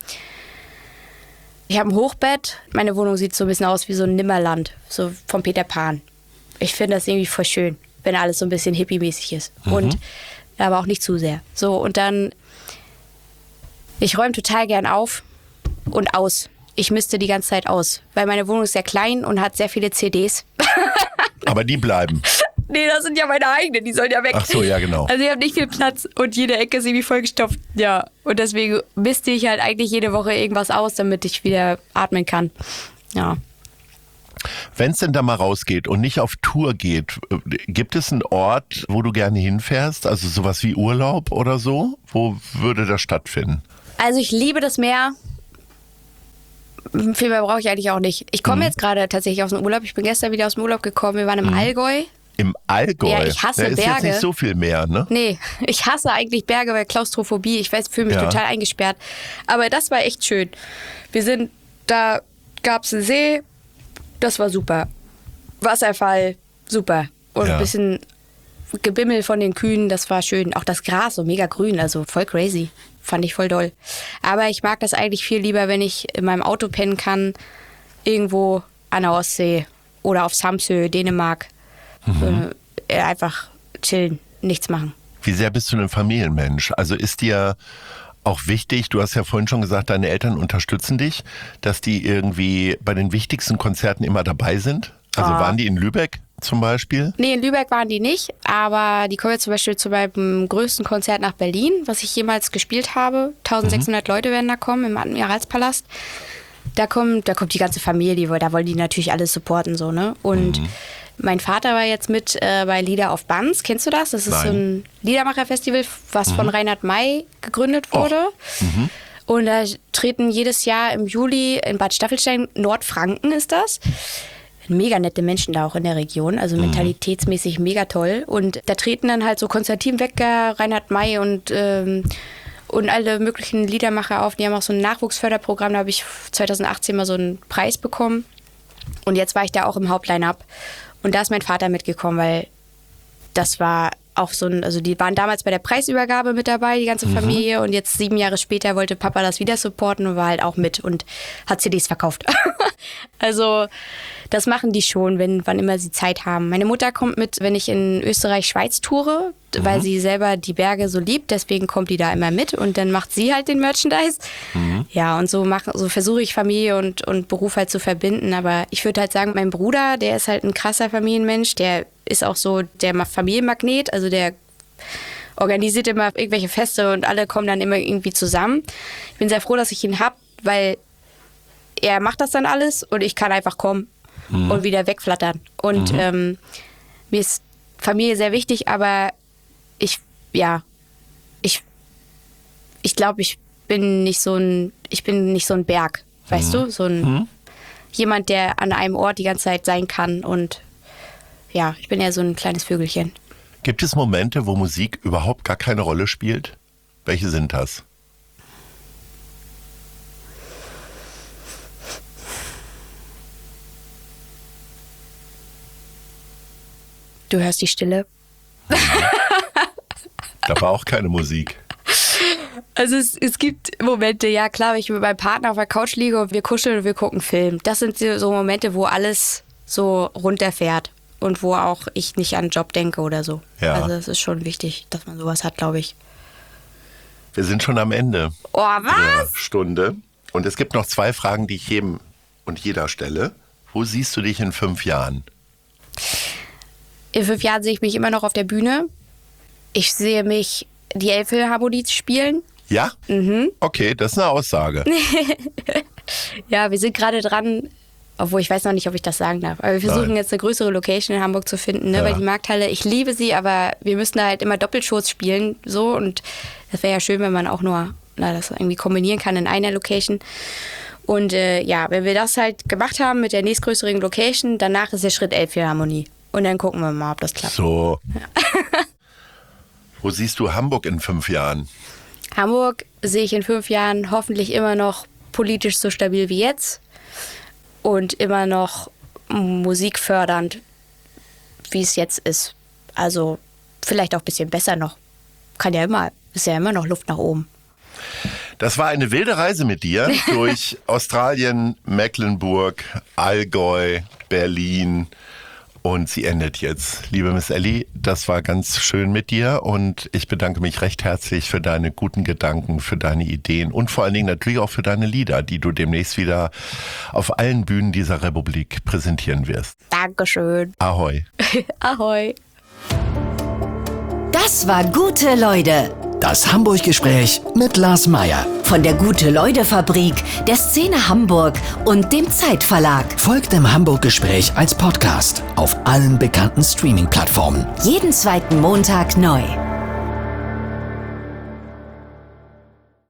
ich habe ein Hochbett. Meine Wohnung sieht so ein bisschen aus wie so ein Nimmerland, so von Peter Pan. Ich finde das irgendwie voll schön, wenn alles so ein bisschen hippie-mäßig ist. Mhm. Und aber auch nicht zu sehr. So und dann, ich räume total gern auf und aus. Ich misste die ganze Zeit aus, weil meine Wohnung ist sehr klein und hat sehr viele C Ds. Aber die bleiben. Nee, das sind ja meine eigenen, die sollen ja weg. Ach so, ja genau. Also ich habe nicht viel Platz und jede Ecke ist irgendwie vollgestopft. Ja, und deswegen misste ich halt eigentlich jede Woche irgendwas aus, damit ich wieder atmen kann. Ja. Wenn es denn da mal rausgeht und nicht auf Tour geht, gibt es einen Ort, wo du gerne hinfährst? Also sowas wie Urlaub oder so? Wo würde das stattfinden? Also ich liebe das Meer. Viel mehr brauche ich eigentlich auch nicht. Ich komme mhm. jetzt gerade tatsächlich aus dem Urlaub. Ich bin gestern wieder aus dem Urlaub gekommen. Wir waren im mhm. Allgäu. Im Allgäu? Ja, ich hasse da ist Berge. Jetzt nicht so viel mehr, ne? Nee, ich hasse eigentlich Berge, weil Klaustrophobie. Ich weiß, fühle mich ja. total eingesperrt. Aber das war echt schön. Wir sind, da gab es einen See. Das war super. Wasserfall, super. Und ja. ein bisschen Gebimmel von den Kühen, das war schön. Auch das Gras, so mega grün, also voll crazy. Fand ich voll doll. Aber ich mag das eigentlich viel lieber, wenn ich in meinem Auto pennen kann, irgendwo an der Ostsee oder auf Samsø, Dänemark. Mhm. Äh, einfach chillen, nichts machen. Wie sehr bist du ein Familienmensch? Also ist dir auch wichtig, du hast ja vorhin schon gesagt, deine Eltern unterstützen dich, dass die irgendwie bei den wichtigsten Konzerten immer dabei sind? Also oh. waren die in Lübeck zum Beispiel? Nee, in Lübeck waren die nicht, aber die kommen jetzt zum Beispiel zu meinem größten Konzert nach Berlin, was ich jemals gespielt habe. eintausendsechshundert mhm. Leute werden da kommen im Admiralspalast. Da kommt, da kommt die ganze Familie, da wollen die natürlich alles supporten, so, ne? Und mhm. mein Vater war jetzt mit äh, bei Lieder auf Banz. Kennst du das? Das ist Nein. so ein Liedermacher-Festival, was mhm. von Reinhard May gegründet wurde. Mhm. Und da treten jedes Jahr im Juli in Bad Staffelstein, Nordfranken ist das. Mega nette Menschen da auch in der Region, also mentalitätsmäßig mega toll. Und da treten dann halt so Konstantin Wecker, Reinhard May und, ähm, und alle möglichen Liedermacher auf. Die haben auch so ein Nachwuchsförderprogramm, da habe ich zweitausendachtzehn mal so einen Preis bekommen. Und jetzt war ich da auch im Hauptline-Up. Und da ist mein Vater mitgekommen, weil das war auch so ein, also die waren damals bei der Preisübergabe mit dabei, die ganze Familie. Mhm. Und jetzt sieben Jahre später wollte Papa das wieder supporten und war halt auch mit und hat C Ds verkauft. Also das machen die schon, wenn wann immer sie Zeit haben. Meine Mutter kommt mit, wenn ich in Österreich, Schweiz toure, mhm. weil sie selber die Berge so liebt. Deswegen kommt die da immer mit und dann macht sie halt den Merchandise. Mhm. Ja, und so, mach, so versuche ich Familie und, und Beruf halt zu verbinden. Aber ich würde halt sagen, mein Bruder, der ist halt ein krasser Familienmensch. Der ist auch so der Familienmagnet. Also der organisiert immer irgendwelche Feste und alle kommen dann immer irgendwie zusammen. Ich bin sehr froh, dass ich ihn habe, weil er macht das dann alles und ich kann einfach kommen mhm. und wieder wegflattern. Und mhm. ähm, mir ist Familie sehr wichtig, aber ich, ja, ich, ich glaube, ich bin nicht so ein, ich bin nicht so ein Berg, mhm. weißt du? So ein mhm. jemand, der an einem Ort die ganze Zeit sein kann und ja, ich bin eher so ein kleines Vögelchen. Gibt es Momente, wo Musik überhaupt gar keine Rolle spielt? Welche sind das? Du hörst die Stille. Da war auch keine Musik. Also es, es gibt Momente, ja klar, wenn ich mit meinem Partner auf der Couch liege und wir kuscheln und wir gucken Film. Das sind so Momente, wo alles so runterfährt und wo auch ich nicht an den Job denke oder so. Ja. Also es ist schon wichtig, dass man sowas hat, glaube ich. Wir sind schon am Ende oh, was? der Stunde. Und es gibt noch zwei Fragen, die ich jedem und jeder stelle. Wo siehst du dich in fünf Jahren? In fünf Jahren sehe ich mich immer noch auf der Bühne. Ich sehe mich die Elbphilharmonie spielen. Ja? Mhm. Okay, das ist eine Aussage. Ja, wir sind gerade dran, obwohl ich weiß noch nicht, ob ich das sagen darf. Aber wir versuchen Nein. jetzt eine größere Location in Hamburg zu finden, ne? Ja. Weil die Markthalle, ich liebe sie, aber wir müssen da halt immer Doppelshows spielen. So, und das wäre ja schön, wenn man auch nur na, das irgendwie kombinieren kann in einer Location. Und äh, ja, wenn wir das halt gemacht haben mit der nächstgrößeren Location, danach ist der Schritt Elbphilharmonie. Und dann gucken wir mal, ob das klappt. So. Ja. Wo siehst du Hamburg in fünf Jahren? Hamburg sehe ich in fünf Jahren hoffentlich immer noch politisch so stabil wie jetzt und immer noch musikfördernd, wie es jetzt ist. Also vielleicht auch ein bisschen besser noch. Kann ja immer, ist ja immer noch Luft nach oben. Das war eine wilde Reise mit dir durch Australien, Mecklenburg, Allgäu, Berlin. Und sie endet jetzt. Liebe Miss Elli, das war ganz schön mit dir und ich bedanke mich recht herzlich für deine guten Gedanken, für deine Ideen und vor allen Dingen natürlich auch für deine Lieder, die du demnächst wieder auf allen Bühnen dieser Republik präsentieren wirst. Dankeschön. Ahoi. Ahoi. Das war Gute Leute. Das Hamburg-Gespräch mit Lars Meier. Von der Gute-Leute-Fabrik, der Szene Hamburg und dem Zeitverlag. Folgt dem Hamburg-Gespräch als Podcast auf allen bekannten Streaming-Plattformen. Jeden zweiten Montag neu.